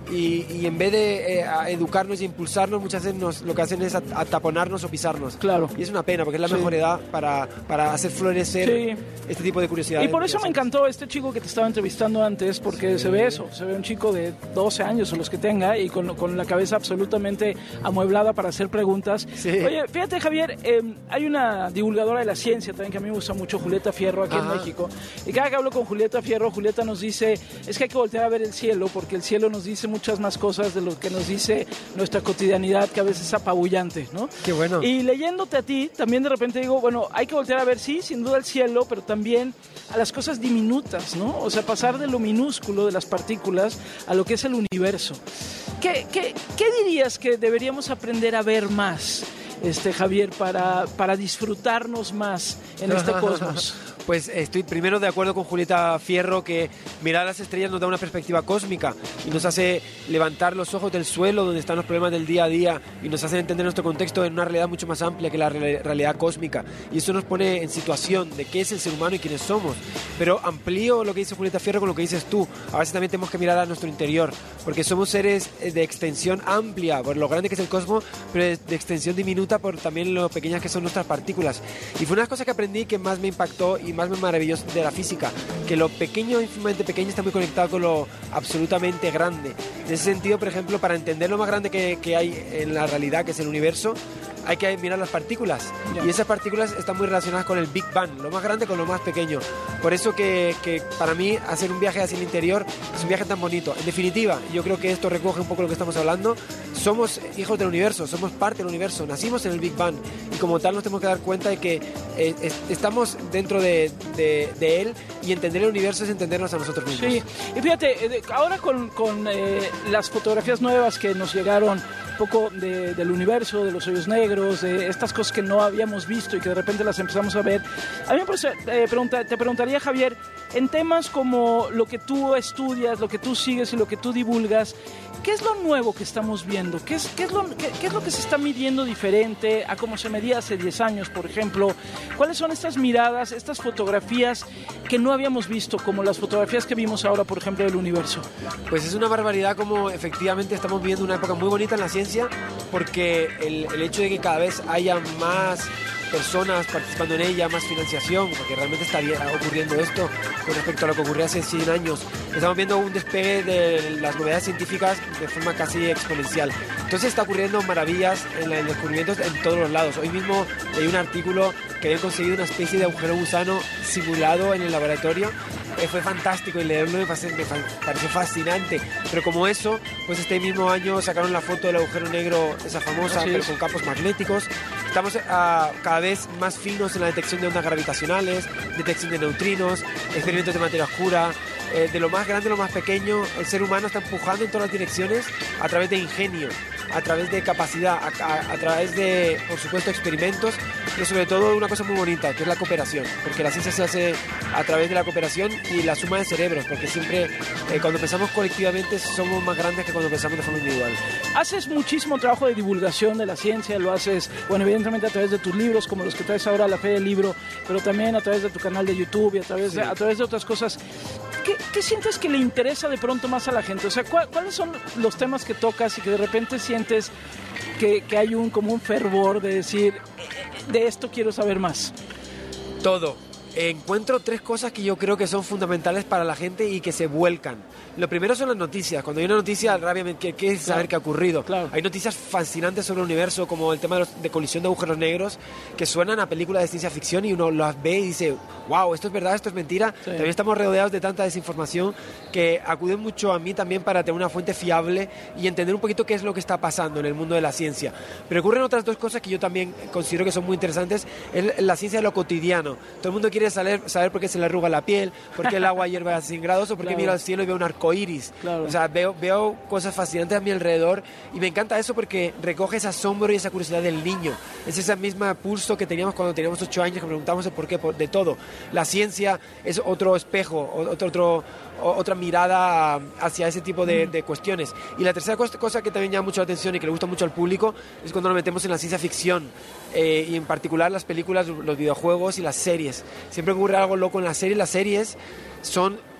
y, y en vez de eh, educarnos y impulsarnos, muchas veces nos, lo que hacen es ataponarnos o pisarnos. Claro. Y es una pena, porque es la Sí. mejor edad para, para hacer florecer Sí. este tipo de curiosidad. Y por eso me encantó este chico que te estaba entrevistando antes, porque sí. se ve eso, se ve un chico de doce años o los que tenga y con, con la cabeza absolutamente amueblada para hacer preguntas. Sí. Oye, fíjate Javier, eh, hay una divulgadora de la ciencia también que a mí me gusta mucho, Julieta Fierro, aquí Ajá. en México, y cada que hablo con Julieta Fierro, Julieta nos dice, es que hay que voltear a ver el cielo, porque el cielo nos dice muchas más cosas de lo que nos dice nuestra cotidianidad, que a veces es apabullante, ¿no? Qué bueno. Y leyéndote a ti, también de repente digo, bueno, hay que voltear a ver, sí, sin duda el cielo, pero también a las cosas diminutas, ¿no? O sea, pasar de lo minúsculo, de las partículas, a lo que es el universo. ¿Qué, qué, qué dirías que deberíamos aprender a ver más, este Javier, para, para disfrutarnos más en este cosmos? Pues estoy primero de acuerdo con Julieta Fierro, que mirar las estrellas nos da una perspectiva cósmica y nos hace levantar los ojos del suelo donde están los problemas del día a día y nos hace entender nuestro contexto en una realidad mucho más amplia que la re- realidad cósmica, y eso nos pone en situación de qué es el ser humano y quiénes somos. Pero amplío lo que dice Julieta Fierro con lo que dices tú. A veces también tenemos que mirar a nuestro interior, porque somos seres de extensión amplia por lo grande que es el cosmos, pero de, de extensión diminuta por también lo pequeñas que son nuestras partículas. Y fue una de las cosas que aprendí que más me impactó y más me maravilló de la física, que lo pequeño, ínfimamente pequeño, está muy conectado con lo absolutamente grande. En ese sentido, por ejemplo, para entender lo más grande que, que hay en la realidad, que es el universo, hay que mirar las partículas. Yeah. Y esas partículas están muy relacionadas con el Big Bang, lo más grande con lo más pequeño. Por eso que, que para mí hacer un viaje hacia el interior es un viaje tan bonito. En definitiva, yo creo que esto recoge un poco lo que estamos hablando. Somos hijos del universo, somos parte del universo, nacimos en el Big Bang y como tal nos tenemos que dar cuenta de que eh, es, estamos dentro de, de, de él, y entender el universo es entendernos a nosotros mismos. Sí, y fíjate, ahora con, con eh, las fotografías nuevas que nos llegaron, un poco de, del universo, de los hoyos negros, de estas cosas que no habíamos visto y que de repente las empezamos a ver. A mí me parece, eh, pregunta, te preguntaría, Javier, en temas como lo que tú estudias, lo que tú sigues y lo que tú divulgas, ¿qué es lo nuevo que estamos viendo? ¿Qué es, qué es, lo, qué, qué es lo que se está midiendo diferente a cómo se medía hace diez años, por ejemplo? ¿Cuáles son estas miradas, estas fotografías que no habíamos visto, como las fotografías que vimos ahora, por ejemplo, del universo? Pues es una barbaridad como efectivamente estamos viviendo una época muy bonita en la ciencia, porque el, el hecho de que cada vez haya más personas participando en ella, más financiación, porque realmente está ocurriendo esto con respecto a lo que ocurrió hace cien años. Estamos viendo un despegue de las novedades científicas de forma casi exponencial. Entonces está ocurriendo maravillas en los descubrimientos en todos los lados. Hoy mismo leí un artículo que habían conseguido una especie de agujero gusano simulado en el laboratorio. Eh, fue fantástico y leerlo me, pasé, me fa- pareció fascinante. Pero como eso, pues este mismo año sacaron la foto del agujero negro, esa famosa, Así pero es. con campos magnéticos. Estamos uh, cada vez más finos en la detección de ondas gravitacionales, detección de neutrinos, experimentos de materia oscura. Eh, de lo más grande a lo más pequeño, el ser humano está empujando en todas las direcciones a través de ingenio, a través de capacidad, a, a, a través de, por supuesto, experimentos, pero sobre todo una cosa muy bonita, que es la cooperación, porque la ciencia se hace a través de la cooperación y la suma de cerebros, porque siempre eh, cuando pensamos colectivamente somos más grandes que cuando pensamos de forma individual. Haces muchísimo trabajo de divulgación de la ciencia, lo haces, bueno, evidentemente a través de tus libros, como los que traes ahora a la Feria del Libro, pero también a través de tu canal de YouTube y a través, sí. de, a través de otras cosas. ¿Qué, ¿Qué sientes que le interesa de pronto más a la gente? O sea, ¿cuál, ¿cuáles son los temas que tocas y que de repente sientes que, que hay un como un fervor de decir, de esto quiero saber más? Todo. Encuentro tres cosas que yo creo que son fundamentales para la gente y que se vuelcan. Lo primero son las noticias. Cuando hay una noticia, rápidamente quieres saber claro. qué ha ocurrido. Claro. Hay noticias fascinantes sobre el universo, como el tema de, los, de colisión de agujeros negros, que suenan a películas de ciencia ficción y uno las ve y dice, wow, esto es verdad, esto es mentira. Sí. También estamos rodeados de tanta desinformación que acuden mucho a mí también para tener una fuente fiable y entender un poquito qué es lo que está pasando en el mundo de la ciencia. Pero ocurren otras dos cosas que yo también considero que son muy interesantes. Es la ciencia de lo cotidiano. Todo el mundo quiere saber, saber por qué se le arruga la piel, por qué el agua hierve a cien grados o por qué claro. miro al cielo y veo un arco iris. Claro. O sea, veo, veo cosas fascinantes a mi alrededor y me encanta eso porque recoge ese asombro y esa curiosidad del niño. Es ese mismo pulso que teníamos cuando teníamos ocho años, que preguntábamos el por qué de todo. La ciencia es otro espejo, otro, otro, otra mirada hacia ese tipo de, de cuestiones. Y la tercera cosa que también llama mucho la atención y que le gusta mucho al público es cuando nos metemos en la ciencia ficción. Eh, y en particular las películas, los videojuegos y las series. Siempre ocurre algo loco en las series. Las series son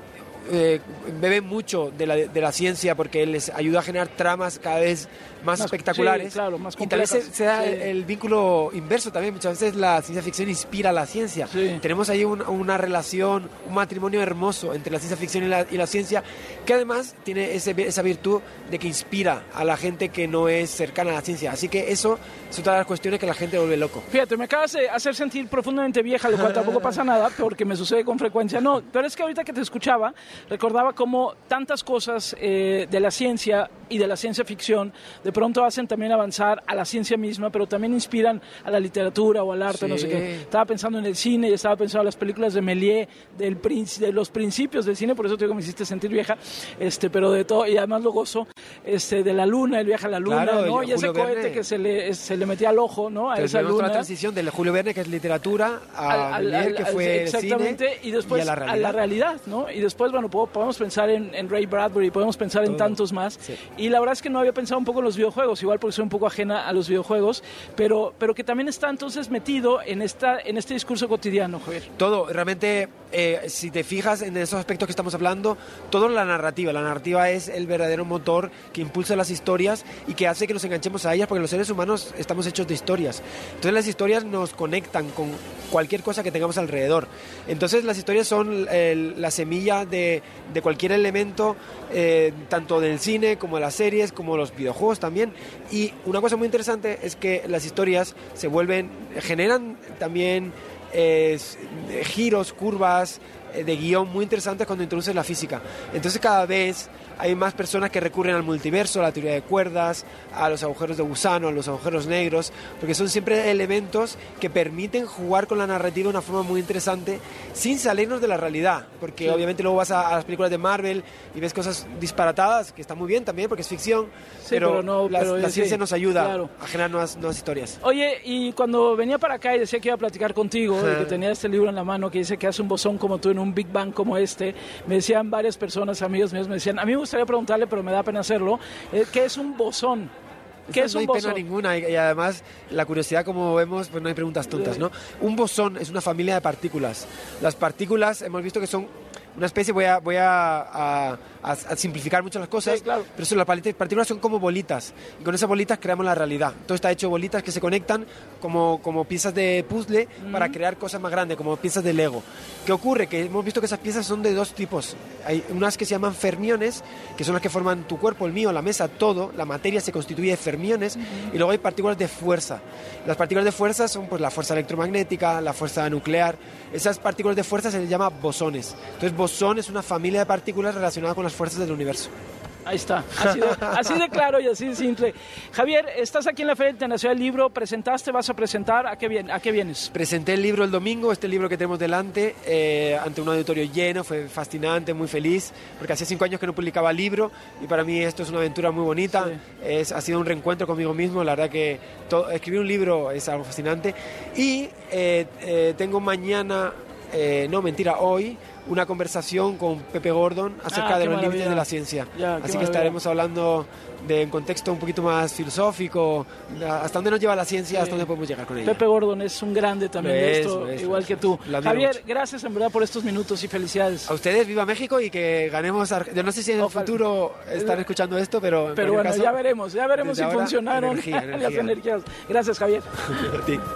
eh, beben mucho de la, de la ciencia porque les ayuda a generar tramas cada vez más, más espectaculares. Sí, claro, más y tal vez se, se da sí. el, el vínculo inverso también. Muchas veces la ciencia ficción inspira a la ciencia. Sí. Tenemos ahí un, una relación, un matrimonio hermoso entre la ciencia ficción y la, y la ciencia, que además tiene ese, esa virtud de que inspira a la gente que no es cercana a la ciencia. Así que eso es otra de las cuestiones que la gente vuelve loco. Fíjate, me acabas de hacer sentir profundamente vieja, lo cual tampoco pasa nada, porque me sucede con frecuencia. No, pero es que ahorita que te escuchaba, recordaba cómo tantas cosas eh, de la ciencia y de la ciencia ficción de pronto hacen también avanzar a la ciencia misma, pero también inspiran a la literatura o al arte, Sí. no sé qué. Estaba pensando en el cine y estaba pensando en las películas de Méliès, del princi- de los principios del cine, por eso te digo que me hiciste sentir vieja, este, pero de todo, y además lo gozo, este, de la luna, el viaje a la luna, Claro, ¿no? y Y ese Julio cohete Verne. que se le, se le metía al ojo, ¿no? A Pero esa tenemos toda luna. la transición del Julio Verne, que es literatura, a Al- al- Méliès, que al- fue exactamente, cine, y después y a la realidad. realidad, ¿no? Y después, bueno, po- podemos pensar en, en Ray Bradbury, podemos pensar en Todo. tantos más. Sí. Y la verdad es que no había pensado un poco en los videojuegos, igual porque soy un poco ajena a los videojuegos, pero, pero que también está entonces metido en, esta, en este discurso cotidiano, Javier. Todo, realmente, eh, si te fijas en esos aspectos que estamos hablando, todo la narrativa. La narrativa es el verdadero motor que impulsa las historias y que hace que nos enganchemos a ellas, porque los seres humanos estamos hechos de historias. Entonces las historias nos conectan con cualquier cosa que tengamos alrededor. Entonces las historias son el- la semilla de, de cualquier elemento, eh, tanto del cine como de las series, como los videojuegos también. Y una cosa muy interesante es que las historias se vuelven, generan también eh, giros, curvas eh, de guión muy interesantes cuando introduces la física. Entonces cada vez hay más personas que recurren al multiverso, a la teoría de cuerdas, a los agujeros de gusano, a los agujeros negros, porque son siempre elementos que permiten jugar con la narrativa de una forma muy interesante sin salirnos de la realidad, porque Sí. obviamente luego vas a, a las películas de Marvel y ves cosas disparatadas, que está muy bien también porque es ficción, Sí, pero, pero no- la, pero la sí, ciencia nos ayuda claro. a generar nuevas, nuevas historias. Oye, y cuando venía para acá y decía que iba a platicar contigo, y que tenía este libro en la mano que dice que hace un bosón como tú en un Big Bang como este, me decían varias personas, amigos míos, me decían, a mí me gustaría preguntarle, pero me da pena hacerlo, eh, ¿qué es un bosón? ¿Qué Eso es no un hay bosón? pena ninguna y, y además la curiosidad, como vemos, pues no hay preguntas tontas, ¿no? Un bosón es una familia de partículas. Las partículas hemos visto que son una especie, voy a, voy a, a, a- a simplificar mucho las cosas, Sí, claro. pero son, las parti- partículas son como bolitas y con esas bolitas creamos la realidad. Todo está hecho de bolitas que se conectan como, como piezas de puzzle para crear cosas más grandes, como piezas de Lego. ¿Qué ocurre? Que hemos visto que esas piezas son de dos tipos. Hay unas que se llaman fermiones, que son las que forman tu cuerpo, el mío, la mesa, todo. La materia se constituye de fermiones. Y luego hay partículas de fuerza. Las partículas de fuerza son pues la fuerza electromagnética, la fuerza nuclear. Esas partículas de fuerza se les llama bosones. Entonces, bosón es una familia de partículas relacionadas con las fuerzas del universo. Ahí está, así de, así de claro y así de simple. Javier, estás aquí en la Feria Internacional del Libro, presentaste, vas a presentar, ¿a qué, vien- a qué vienes? Presenté el libro el domingo, este libro que tenemos delante, eh, ante un auditorio lleno, fue fascinante, muy feliz, porque hacía cinco años que no publicaba libro y para mí esto es una aventura muy bonita, es, ha sido un reencuentro conmigo mismo, la verdad que to- escribir un libro es algo fascinante. Y eh, eh, tengo mañana, eh, no mentira, hoy, una conversación con Pepe Gordon acerca Ah, de qué los límites maravilla. de la ciencia. Ya, qué Así que maravilla. estaremos hablando de un contexto un poquito más filosófico, hasta dónde nos lleva la ciencia, hasta dónde podemos llegar con ella. Pepe Gordon es un grande también Lo de es, esto, lo es, igual lo es. que tú. Lo admiro Javier, mucho. gracias en verdad por estos minutos y felicidades. A ustedes, viva México y que ganemos. Ar- Yo no sé si en el Ojalá. futuro están escuchando esto, pero. en Pero cualquier bueno, caso, ya veremos, ya veremos si desde ahora, funcionaron energía, las energía. energías. Gracias, Javier. A ti.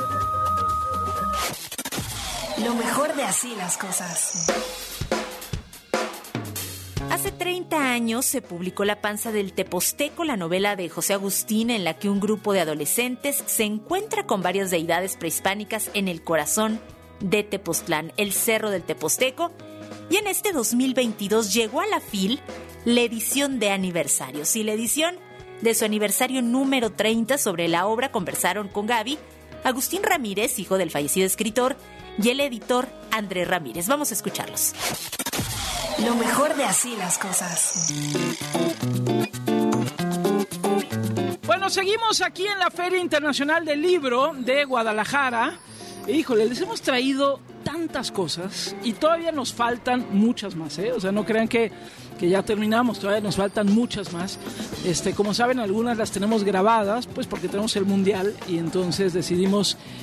Lo mejor de así las cosas. Hace treinta años se publicó La panza del Teposteco, la novela de José Agustín, en la que un grupo de adolescentes se encuentra con varias deidades prehispánicas en el corazón de Tepoztlán, el Cerro del Teposteco. Y en este dos mil veintidós llegó a la F I L la edición de aniversario. Sí, la edición de su aniversario número treinta. Sobre la obra conversaron con Gaby, Agustín Ramírez, hijo del fallecido escritor, y el editor Andrés Ramírez. Vamos a escucharlos. Lo mejor de así las cosas. Bueno, seguimos aquí en la Feria Internacional del Libro de Guadalajara. E, híjole, les hemos traído tantas cosas y todavía nos faltan muchas más, ¿eh? O sea, no crean que, que ya terminamos, todavía nos faltan muchas más. Este, como saben, algunas las tenemos grabadas, pues porque tenemos el Mundial y entonces decidimos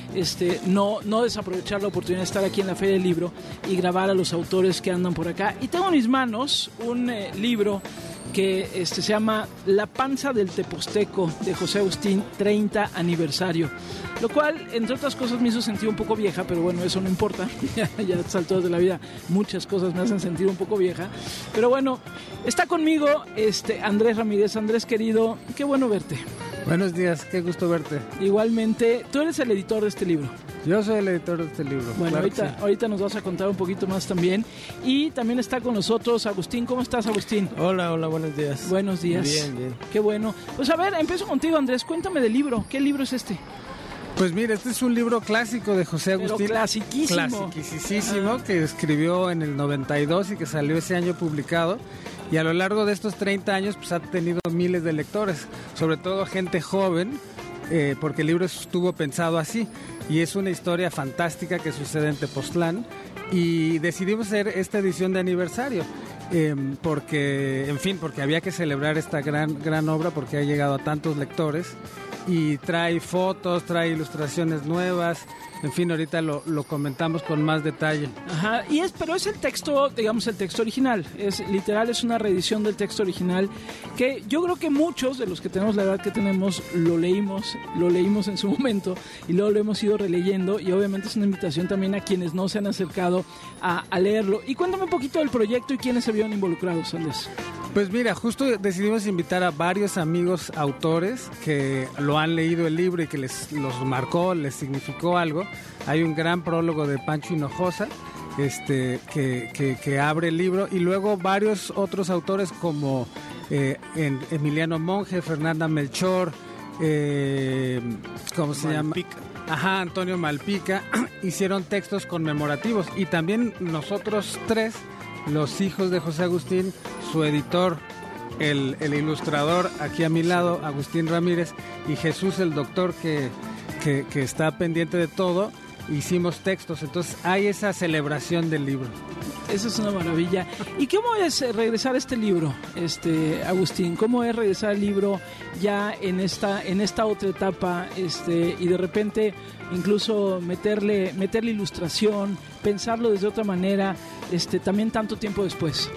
este, no, no desaprovechar la oportunidad de estar aquí en la Feria del Libro y grabar a los autores que andan por acá. Y tengo en mis manos un eh, libro que este, se llama La panza del Teposteco, de José Agustín, treinta aniversario. Lo cual, entre otras cosas, me hizo sentir un poco vieja, pero bueno, eso no importa. ya, ya a estas alturas de la vida muchas cosas me hacen sentir un poco vieja. Pero bueno, está conmigo este, Andrés Ramírez. Andrés, querido, qué bueno verte. Buenos días, qué gusto verte. Igualmente, tú eres el editor de este libro. Yo soy el editor de este libro. Bueno, claro ahorita, sí. ahorita nos vas a contar un poquito más también. Y también está con nosotros Agustín. ¿Cómo estás, Agustín? Hola, hola, buenos días. Buenos días. Bien, bien. Qué bueno. Pues a ver, empiezo contigo, Andrés. Cuéntame del libro. ¿Qué libro es este? Pues mira, este es un libro clásico de José Agustín. Pero clasiquísimo. Clasiquísimo, Ah. que escribió en el noventa y dos y que salió ese año publicado. Y a lo largo de estos treinta años pues ha tenido miles de lectores, sobre todo gente joven, eh, porque el libro estuvo pensado así. Y es una historia fantástica que sucede en Tepoztlán. Y decidimos hacer esta edición de aniversario. Eh, porque, en fin, porque había que celebrar esta gran, gran obra porque ha llegado a tantos lectores. Y trae fotos, trae ilustraciones nuevas, en fin, ahorita lo, lo comentamos con más detalle. Ajá, y es, pero es el texto, digamos, el texto original, es literal, es una reedición del texto original, que yo creo que muchos de los que tenemos la edad que tenemos, lo leímos, lo leímos en su momento, y luego lo hemos ido releyendo, y obviamente es una invitación también a quienes no se han acercado a, a leerlo. Y cuéntame un poquito del proyecto y quiénes se vieron involucrados, Andrés. Pues mira, justo decidimos invitar a varios amigos autores que lo han leído el libro y que les los marcó, les significó algo. Hay un gran prólogo de Pancho Hinojosa este, que, que, que abre el libro, y luego varios otros autores como eh, en, Emiliano Monge, Fernanda Melchor, eh, ¿cómo se Malpica. llama? Ajá, Antonio Malpica, hicieron textos conmemorativos. Y también nosotros tres, los hijos de José Agustín, su editor, el, el ilustrador aquí a mi lado, Agustín Ramírez, y Jesús, el doctor que, que, que está pendiente de todo, hicimos textos. Entonces hay esa celebración del libro. Eso es una maravilla. ¿Y cómo es regresar a este libro, este Agustín? ¿Cómo es regresar al libro ya en esta en esta otra etapa, este y de repente incluso meterle meterle ilustración, pensarlo desde otra manera, este también tanto tiempo después?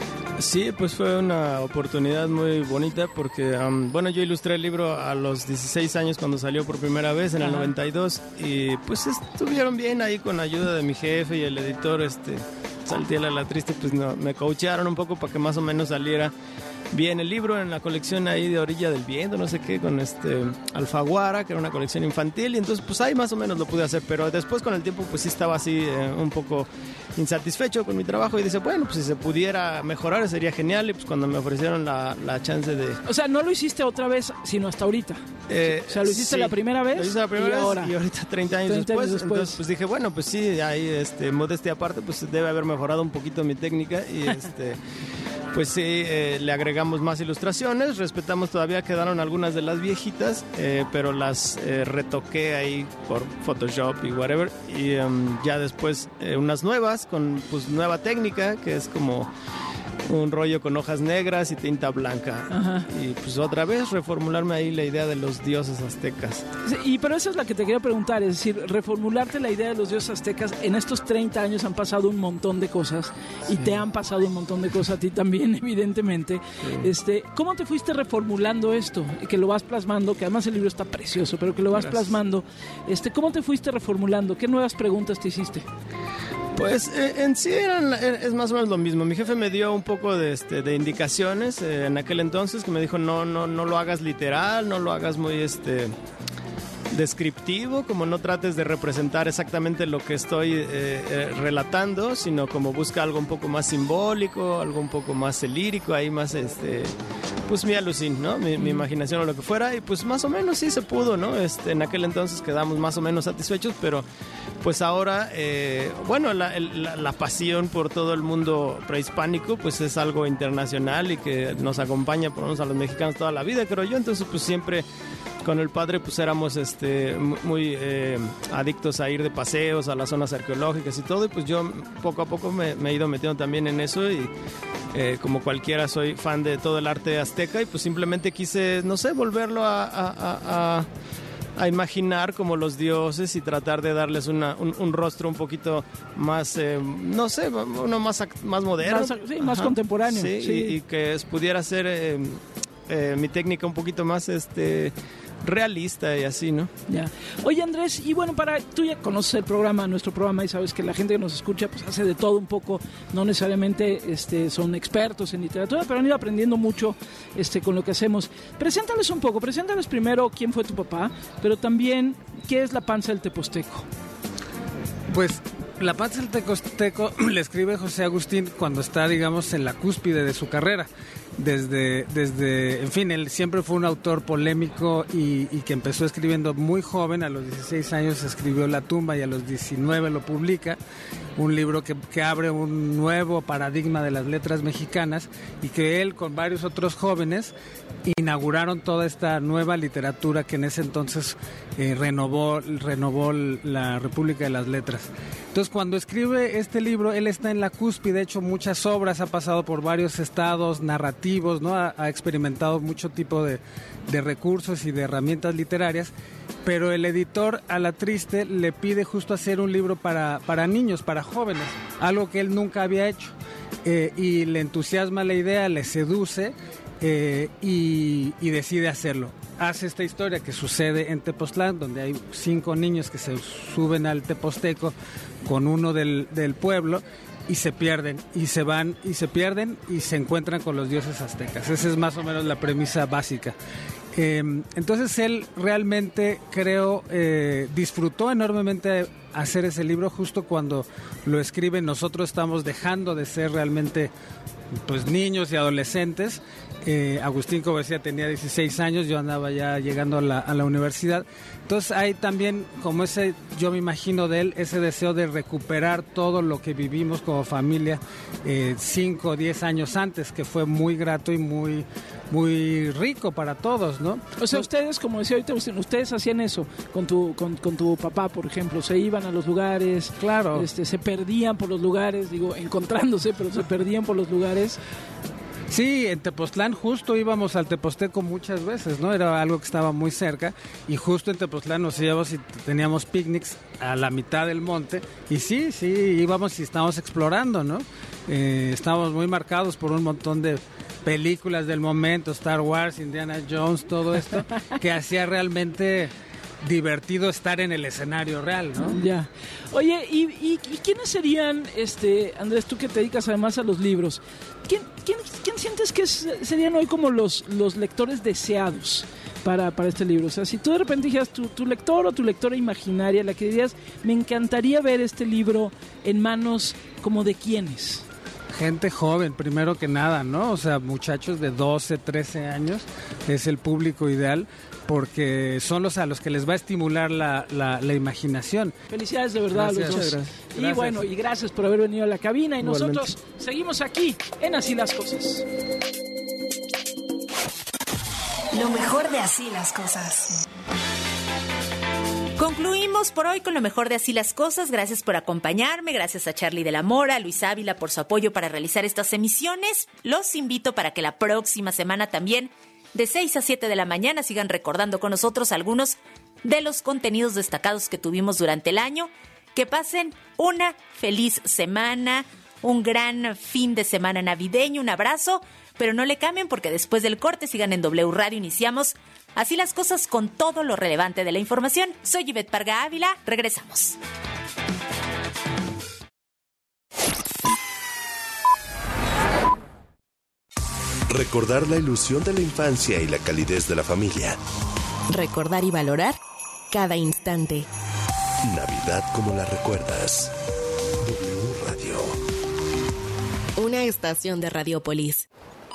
Sí, pues fue una oportunidad muy bonita porque, um, bueno, yo ilustré el libro a los dieciséis años cuando salió por primera vez, en el Ajá. noventa y dos, y pues estuvieron bien ahí con ayuda de mi jefe y el editor, este, Saltiel La Triste, pues no, me coachearon un poco para que más o menos saliera bien el libro en la colección ahí de Orilla del Viento, no sé qué, con este Alfaguara, que era una colección infantil, y entonces pues ahí más o menos lo pude hacer, pero después con el tiempo pues sí estaba así eh, un poco insatisfecho con mi trabajo y dice, bueno, pues si se pudiera mejorar sería genial, y pues cuando me ofrecieron la, la chance de... O sea, no lo hiciste otra vez, sino hasta ahorita. Eh, o sea, lo hiciste sí, la primera vez, lo hice la primera y vez ahora. Y ahorita treinta años treinta después, años después. Entonces pues dije, bueno, pues sí, ahí este, modestia aparte, pues debe haber mejorado un poquito mi técnica y este... Pues sí, eh, le agregamos más ilustraciones, respetamos, todavía quedaron algunas de las viejitas, eh, pero las eh, retoqué ahí por Photoshop y whatever, y um, ya después eh, unas nuevas con pues nueva técnica, que es como un rollo con hojas negras y tinta blanca. Ajá. Y pues otra vez reformularme ahí la idea de los dioses aztecas. Sí, y pero esa es la que te quería preguntar, es decir, reformularte la idea de los dioses aztecas. En estos treinta años han pasado un montón de cosas, sí. Y te han pasado un montón de cosas a ti también, evidentemente. Sí. Este, ¿cómo te fuiste reformulando esto? Que lo vas plasmando, que además el libro está precioso, pero que lo vas Gracias. plasmando. Este, ¿cómo te fuiste reformulando? ¿Qué nuevas preguntas te hiciste? Pues eh, en sí eran, es más o menos lo mismo. Mi jefe me dio un poco de, este, de indicaciones eh, en aquel entonces, que me dijo no, no, no lo hagas literal, no lo hagas muy este, descriptivo, como no trates de representar exactamente lo que estoy eh, eh, relatando, sino como busca algo un poco más simbólico, algo un poco más lírico, ahí más este... pues mi alucin, ¿no? Mi, mi imaginación o lo que fuera, y pues más o menos sí se pudo, ¿no? Este, en aquel entonces quedamos más o menos satisfechos, pero pues ahora, eh, bueno, la, la, la pasión por todo el mundo prehispánico, pues es algo internacional y que nos acompaña, por lo menos a los mexicanos toda la vida, creo yo, entonces pues siempre con el padre pues éramos este, muy eh, adictos a ir de paseos a las zonas arqueológicas y todo, y pues yo poco a poco me, me he ido metiendo también en eso y eh, como cualquiera soy fan de todo el arte azteca y pues simplemente quise, no sé, volverlo a, a, a, a imaginar como los dioses y tratar de darles una, un, un rostro un poquito más, eh, no sé, uno más, más moderno. Más, sí, más contemporáneo. Sí, sí. Y, y que es, pudiera ser eh, eh, mi técnica un poquito más este realista y así, ¿no? Ya. Oye, Andrés, y bueno, para tú ya conoces el programa, nuestro programa, y sabes que la gente que nos escucha pues hace de todo un poco, no necesariamente este, son expertos en literatura, pero han ido aprendiendo mucho este, con lo que hacemos. Preséntales un poco, preséntales primero quién fue tu papá, pero también qué es La Panza del Teposteco. Pues La Panza del Teposteco le escribe José Agustín cuando está, digamos, en la cúspide de su carrera. Desde, desde, en fin, él siempre fue un autor polémico y, y que empezó escribiendo muy joven. A los dieciséis años escribió La Tumba y a los diecinueve lo publica. Un libro que, que abre un nuevo paradigma de las letras mexicanas y que él con varios otros jóvenes inauguraron toda esta nueva literatura que en ese entonces eh, renovó, renovó la República de las Letras. Entonces, cuando escribe este libro, él está en la cúspide, ha hecho muchas obras, ha pasado por varios estados narrativos, ¿no? Ha, ha experimentado mucho tipo de, de recursos y de herramientas literarias, pero el editor, a la triste, le pide justo hacer un libro para, para niños, para jóvenes, algo que él nunca había hecho. Eh, y le entusiasma la idea, le seduce eh, y, y decide hacerlo. Hace esta historia que sucede en Tepoztlán, donde hay cinco niños que se suben al Teposteco con uno del, del pueblo y se pierden, y se van y se pierden y se encuentran con los dioses aztecas. Esa es más o menos la premisa básica. Eh, entonces él realmente, creo, eh, disfrutó enormemente hacer ese libro justo cuando lo escribe. Nosotros estamos dejando de ser realmente pues niños y adolescentes. Eh, Agustín Cobercía tenía dieciséis años, yo andaba ya llegando a la, a la universidad. Entonces hay también, como ese, yo me imagino de él, ese deseo de recuperar todo lo que vivimos como familia eh, cinco o diez años antes, que fue muy grato y muy, muy rico para todos, ¿no? O sea, ustedes, como decía ahorita, ustedes hacían eso con tu, con, con tu papá, por ejemplo, se iban a los lugares, claro, este, se perdían por los lugares, digo, encontrándose, pero se perdían por los lugares. Sí, en Tepoztlán justo íbamos al Teposteco muchas veces, ¿no? Era algo que estaba muy cerca y justo en Tepoztlán nos íbamos y teníamos picnics a la mitad del monte y sí, sí, íbamos y estábamos explorando, ¿no? Eh, estábamos muy marcados por un montón de películas del momento, Star Wars, Indiana Jones, todo esto, que hacía realmente divertido estar en el escenario real, ¿no? Ya. Oye, ¿y, y, y quiénes serían, este, Andrés, tú que te dedicas además a los libros, ¿quién, quién, quién sientes que es, serían hoy como los, los lectores deseados para, para este libro? O sea, si tú de repente dijeras tu, tu lector o tu lectora imaginaria, la que dirías, me encantaría ver este libro en manos como de quiénes. Gente joven, primero que nada, ¿no? O sea, muchachos de doce, trece años es el público ideal porque son los a los que les va a estimular la, la, la imaginación. Felicidades de verdad gracias, a los dos. Gracias. Y Gracias. Bueno, y gracias por haber venido a la cabina y Igualmente. Nosotros seguimos aquí en Así las Cosas. Lo mejor de Así las Cosas. Concluimos por hoy con lo mejor de Así las Cosas. Gracias por acompañarme, gracias a Charlie de la Mora, a Luis Ávila por su apoyo para realizar estas emisiones. Los invito para que la próxima semana también, de seis a siete de la mañana, sigan recordando con nosotros algunos de los contenidos destacados que tuvimos durante el año. Que pasen una feliz semana, un gran fin de semana navideño, un abrazo, pero no le cambien porque después del corte sigan en W Radio. Iniciamos Así las Cosas con todo lo relevante de la información. Soy Ivette Parga Ávila, regresamos. Recordar la ilusión de la infancia y la calidez de la familia. Recordar y valorar cada instante. Navidad como la recuerdas. W Radio. Una estación de Radiopolis.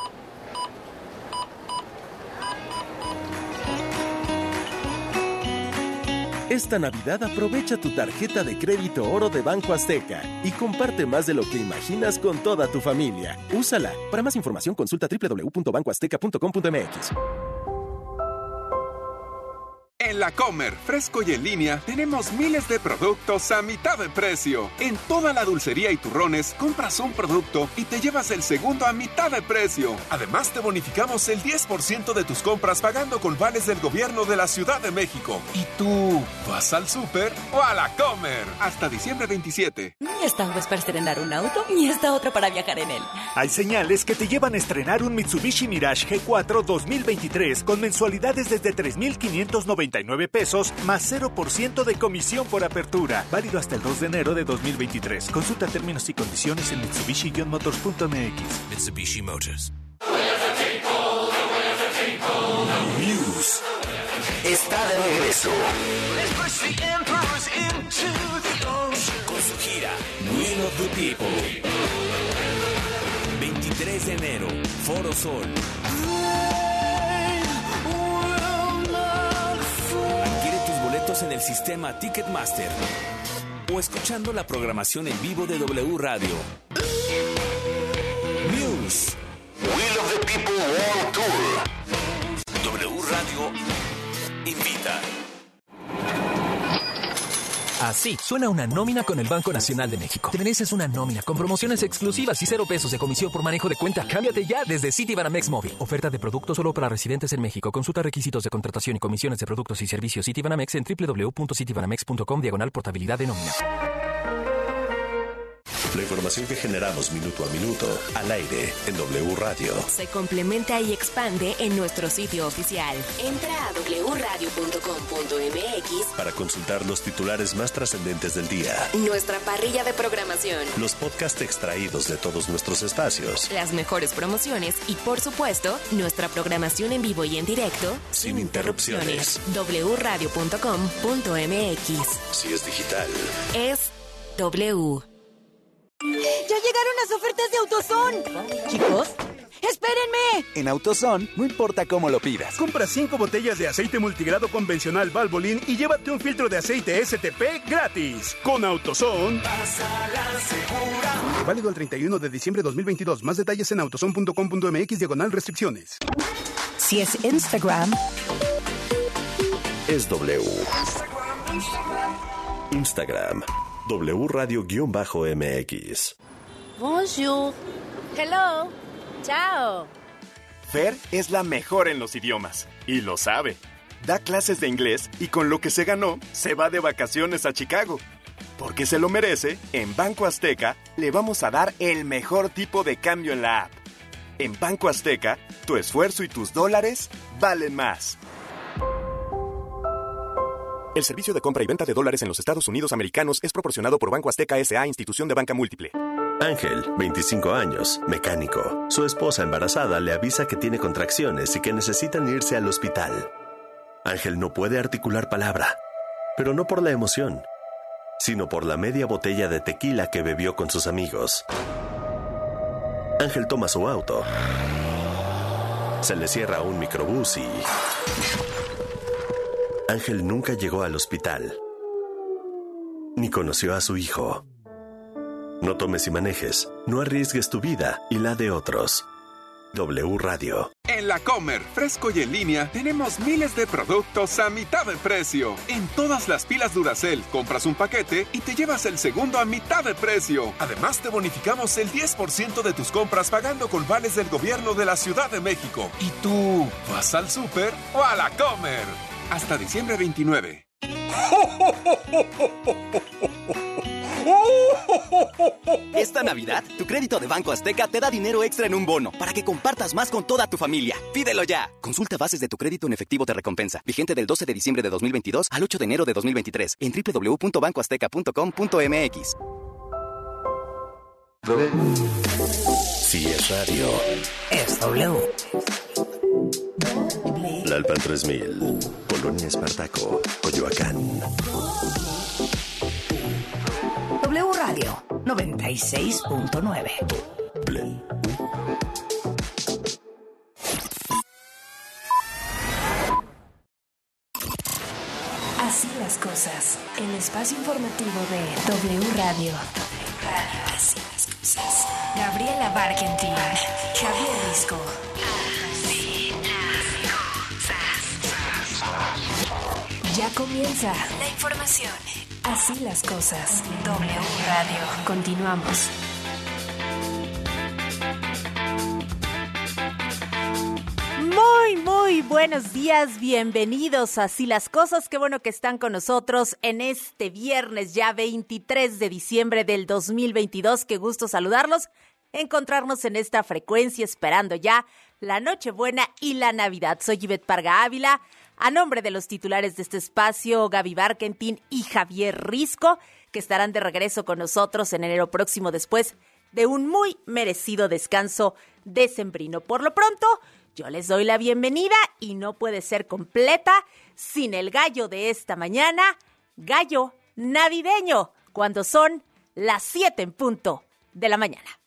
Esta Navidad aprovecha tu tarjeta de crédito Oro de Banco Azteca y comparte más de lo que imaginas con toda tu familia. Úsala. Para más información consulta doble u doble u doble u punto banco azteca punto com punto m x. En La Comer, fresco y en línea, tenemos miles de productos a mitad de precio. En toda la dulcería y turrones, compras un producto y te llevas el segundo a mitad de precio. Además, te bonificamos el diez por ciento de tus compras pagando con vales del gobierno de la Ciudad de México. ¿Y tú, vas al súper o a La Comer? Hasta diciembre veintisiete. Ni esta es para estrenar un auto, ni esta otra para viajar en él. Hay señales que te llevan a estrenar un Mitsubishi Mirage G cuatro dos mil veintitrés con mensualidades desde tres mil quinientos noventa y nueve pesos más cero por ciento de comisión por apertura. Válido hasta el dos de enero de dos mil veintitrés. Consulta términos y condiciones en mitsubishi motors punto m x. Mitsubishi Motors. Muse está de regreso con su gira Will of the People. veintitrés de enero, Foro Sol. Adquiere tus boletos en el sistema Ticketmaster o escuchando la programación en vivo de W Radio. Muse. Will of the People World Tour. W Radio invita. Así suena una nómina con el Banco Nacional de México. Te mereces una nómina con promociones exclusivas y cero pesos de comisión por manejo de cuenta. Cámbiate ya desde Citibanamex Móvil. Oferta de producto solo para residentes en México. Consulta requisitos de contratación y comisiones de productos y servicios Citibanamex en doble u doble u doble u punto citibanamex punto com diagonal portabilidad de nómina. La información que generamos minuto a minuto al aire en W Radio se complementa y expande en nuestro sitio oficial. Entra a doble u radio punto com punto m x para consultar los titulares más trascendentes del día, nuestra parrilla de programación, los podcasts extraídos de todos nuestros espacios, las mejores promociones y, por supuesto, nuestra programación en vivo y en directo sin interrupciones. doble u radio punto com punto m x. Si es digital, es W. ¡Ya llegaron las ofertas de AutoZone! Chicos, ¡espérenme! En AutoZone, no importa cómo lo pidas. Compra cinco botellas de aceite multigrado convencional Valvoline y llévate un filtro de aceite S T P gratis. Con AutoZone. Pásala segura. Válido el treinta y uno de diciembre de dos mil veintidós. Más detalles en autozone punto com punto m x diagonal restricciones. Si es Instagram, es W. Instagram. W Radio-M X. Bonjour. Hello. Chao. Fer es la mejor en los idiomas y lo sabe. Da clases de inglés y con lo que se ganó se va de vacaciones a Chicago. Porque se lo merece, en Banco Azteca le vamos a dar el mejor tipo de cambio en la app. En Banco Azteca, tu esfuerzo y tus dólares valen más. El servicio de compra y venta de dólares en los Estados Unidos americanos es proporcionado por Banco Azteca S A, institución de banca múltiple. Ángel, veinticinco años, mecánico. Su esposa embarazada le avisa que tiene contracciones y que necesitan irse al hospital. Ángel no puede articular palabra, pero no por la emoción, sino por la media botella de tequila que bebió con sus amigos. Ángel toma su auto. Se le cierra un microbús y... Ángel nunca llegó al hospital, ni conoció a su hijo. No tomes y manejes, no arriesgues tu vida y la de otros. W Radio. En La Comer, fresco y en línea, tenemos miles de productos a mitad de precio. En todas las pilas Duracell, compras un paquete y te llevas el segundo a mitad de precio. Además, te bonificamos el diez por ciento de tus compras pagando con vales del gobierno de la Ciudad de México. ¿Y tú, vas al súper o a La Comer? Hasta diciembre veintinueve. Esta Navidad, tu crédito de Banco Azteca te da dinero extra en un bono para que compartas más con toda tu familia. ¡Pídelo ya! Consulta bases de tu crédito en efectivo de recompensa. Vigente del doce de diciembre de dos mil veintidós al ocho de enero de dos mil veintitrés en doble u doble u doble u punto banco azteca punto com punto m x. Si es radio, es W. Lalpan tres mil, Colonia Espartaco, Coyoacán. W Radio noventa y seis punto nueve. Así las cosas. El espacio informativo de W Radio. W Radio. Así las cosas. Gabriela Barkentin. Javier Risco. Ya comienza la información. Así las cosas. W Radio. Continuamos. Muy, muy buenos días, bienvenidos a Así las Cosas, qué bueno que están con nosotros en este viernes ya veintitrés de diciembre del dos mil veintidós, qué gusto saludarlos, encontrarnos en esta frecuencia esperando ya la Nochebuena y la Navidad. Soy Ivette Parga Ávila, a nombre de los titulares de este espacio, Gaby Barkentin y Javier Risco, que estarán de regreso con nosotros en enero próximo después de un muy merecido descanso decembrino. Por lo pronto, yo les doy la bienvenida y no puede ser completa sin el gallo de esta mañana, gallo navideño, cuando son las siete en punto de la mañana.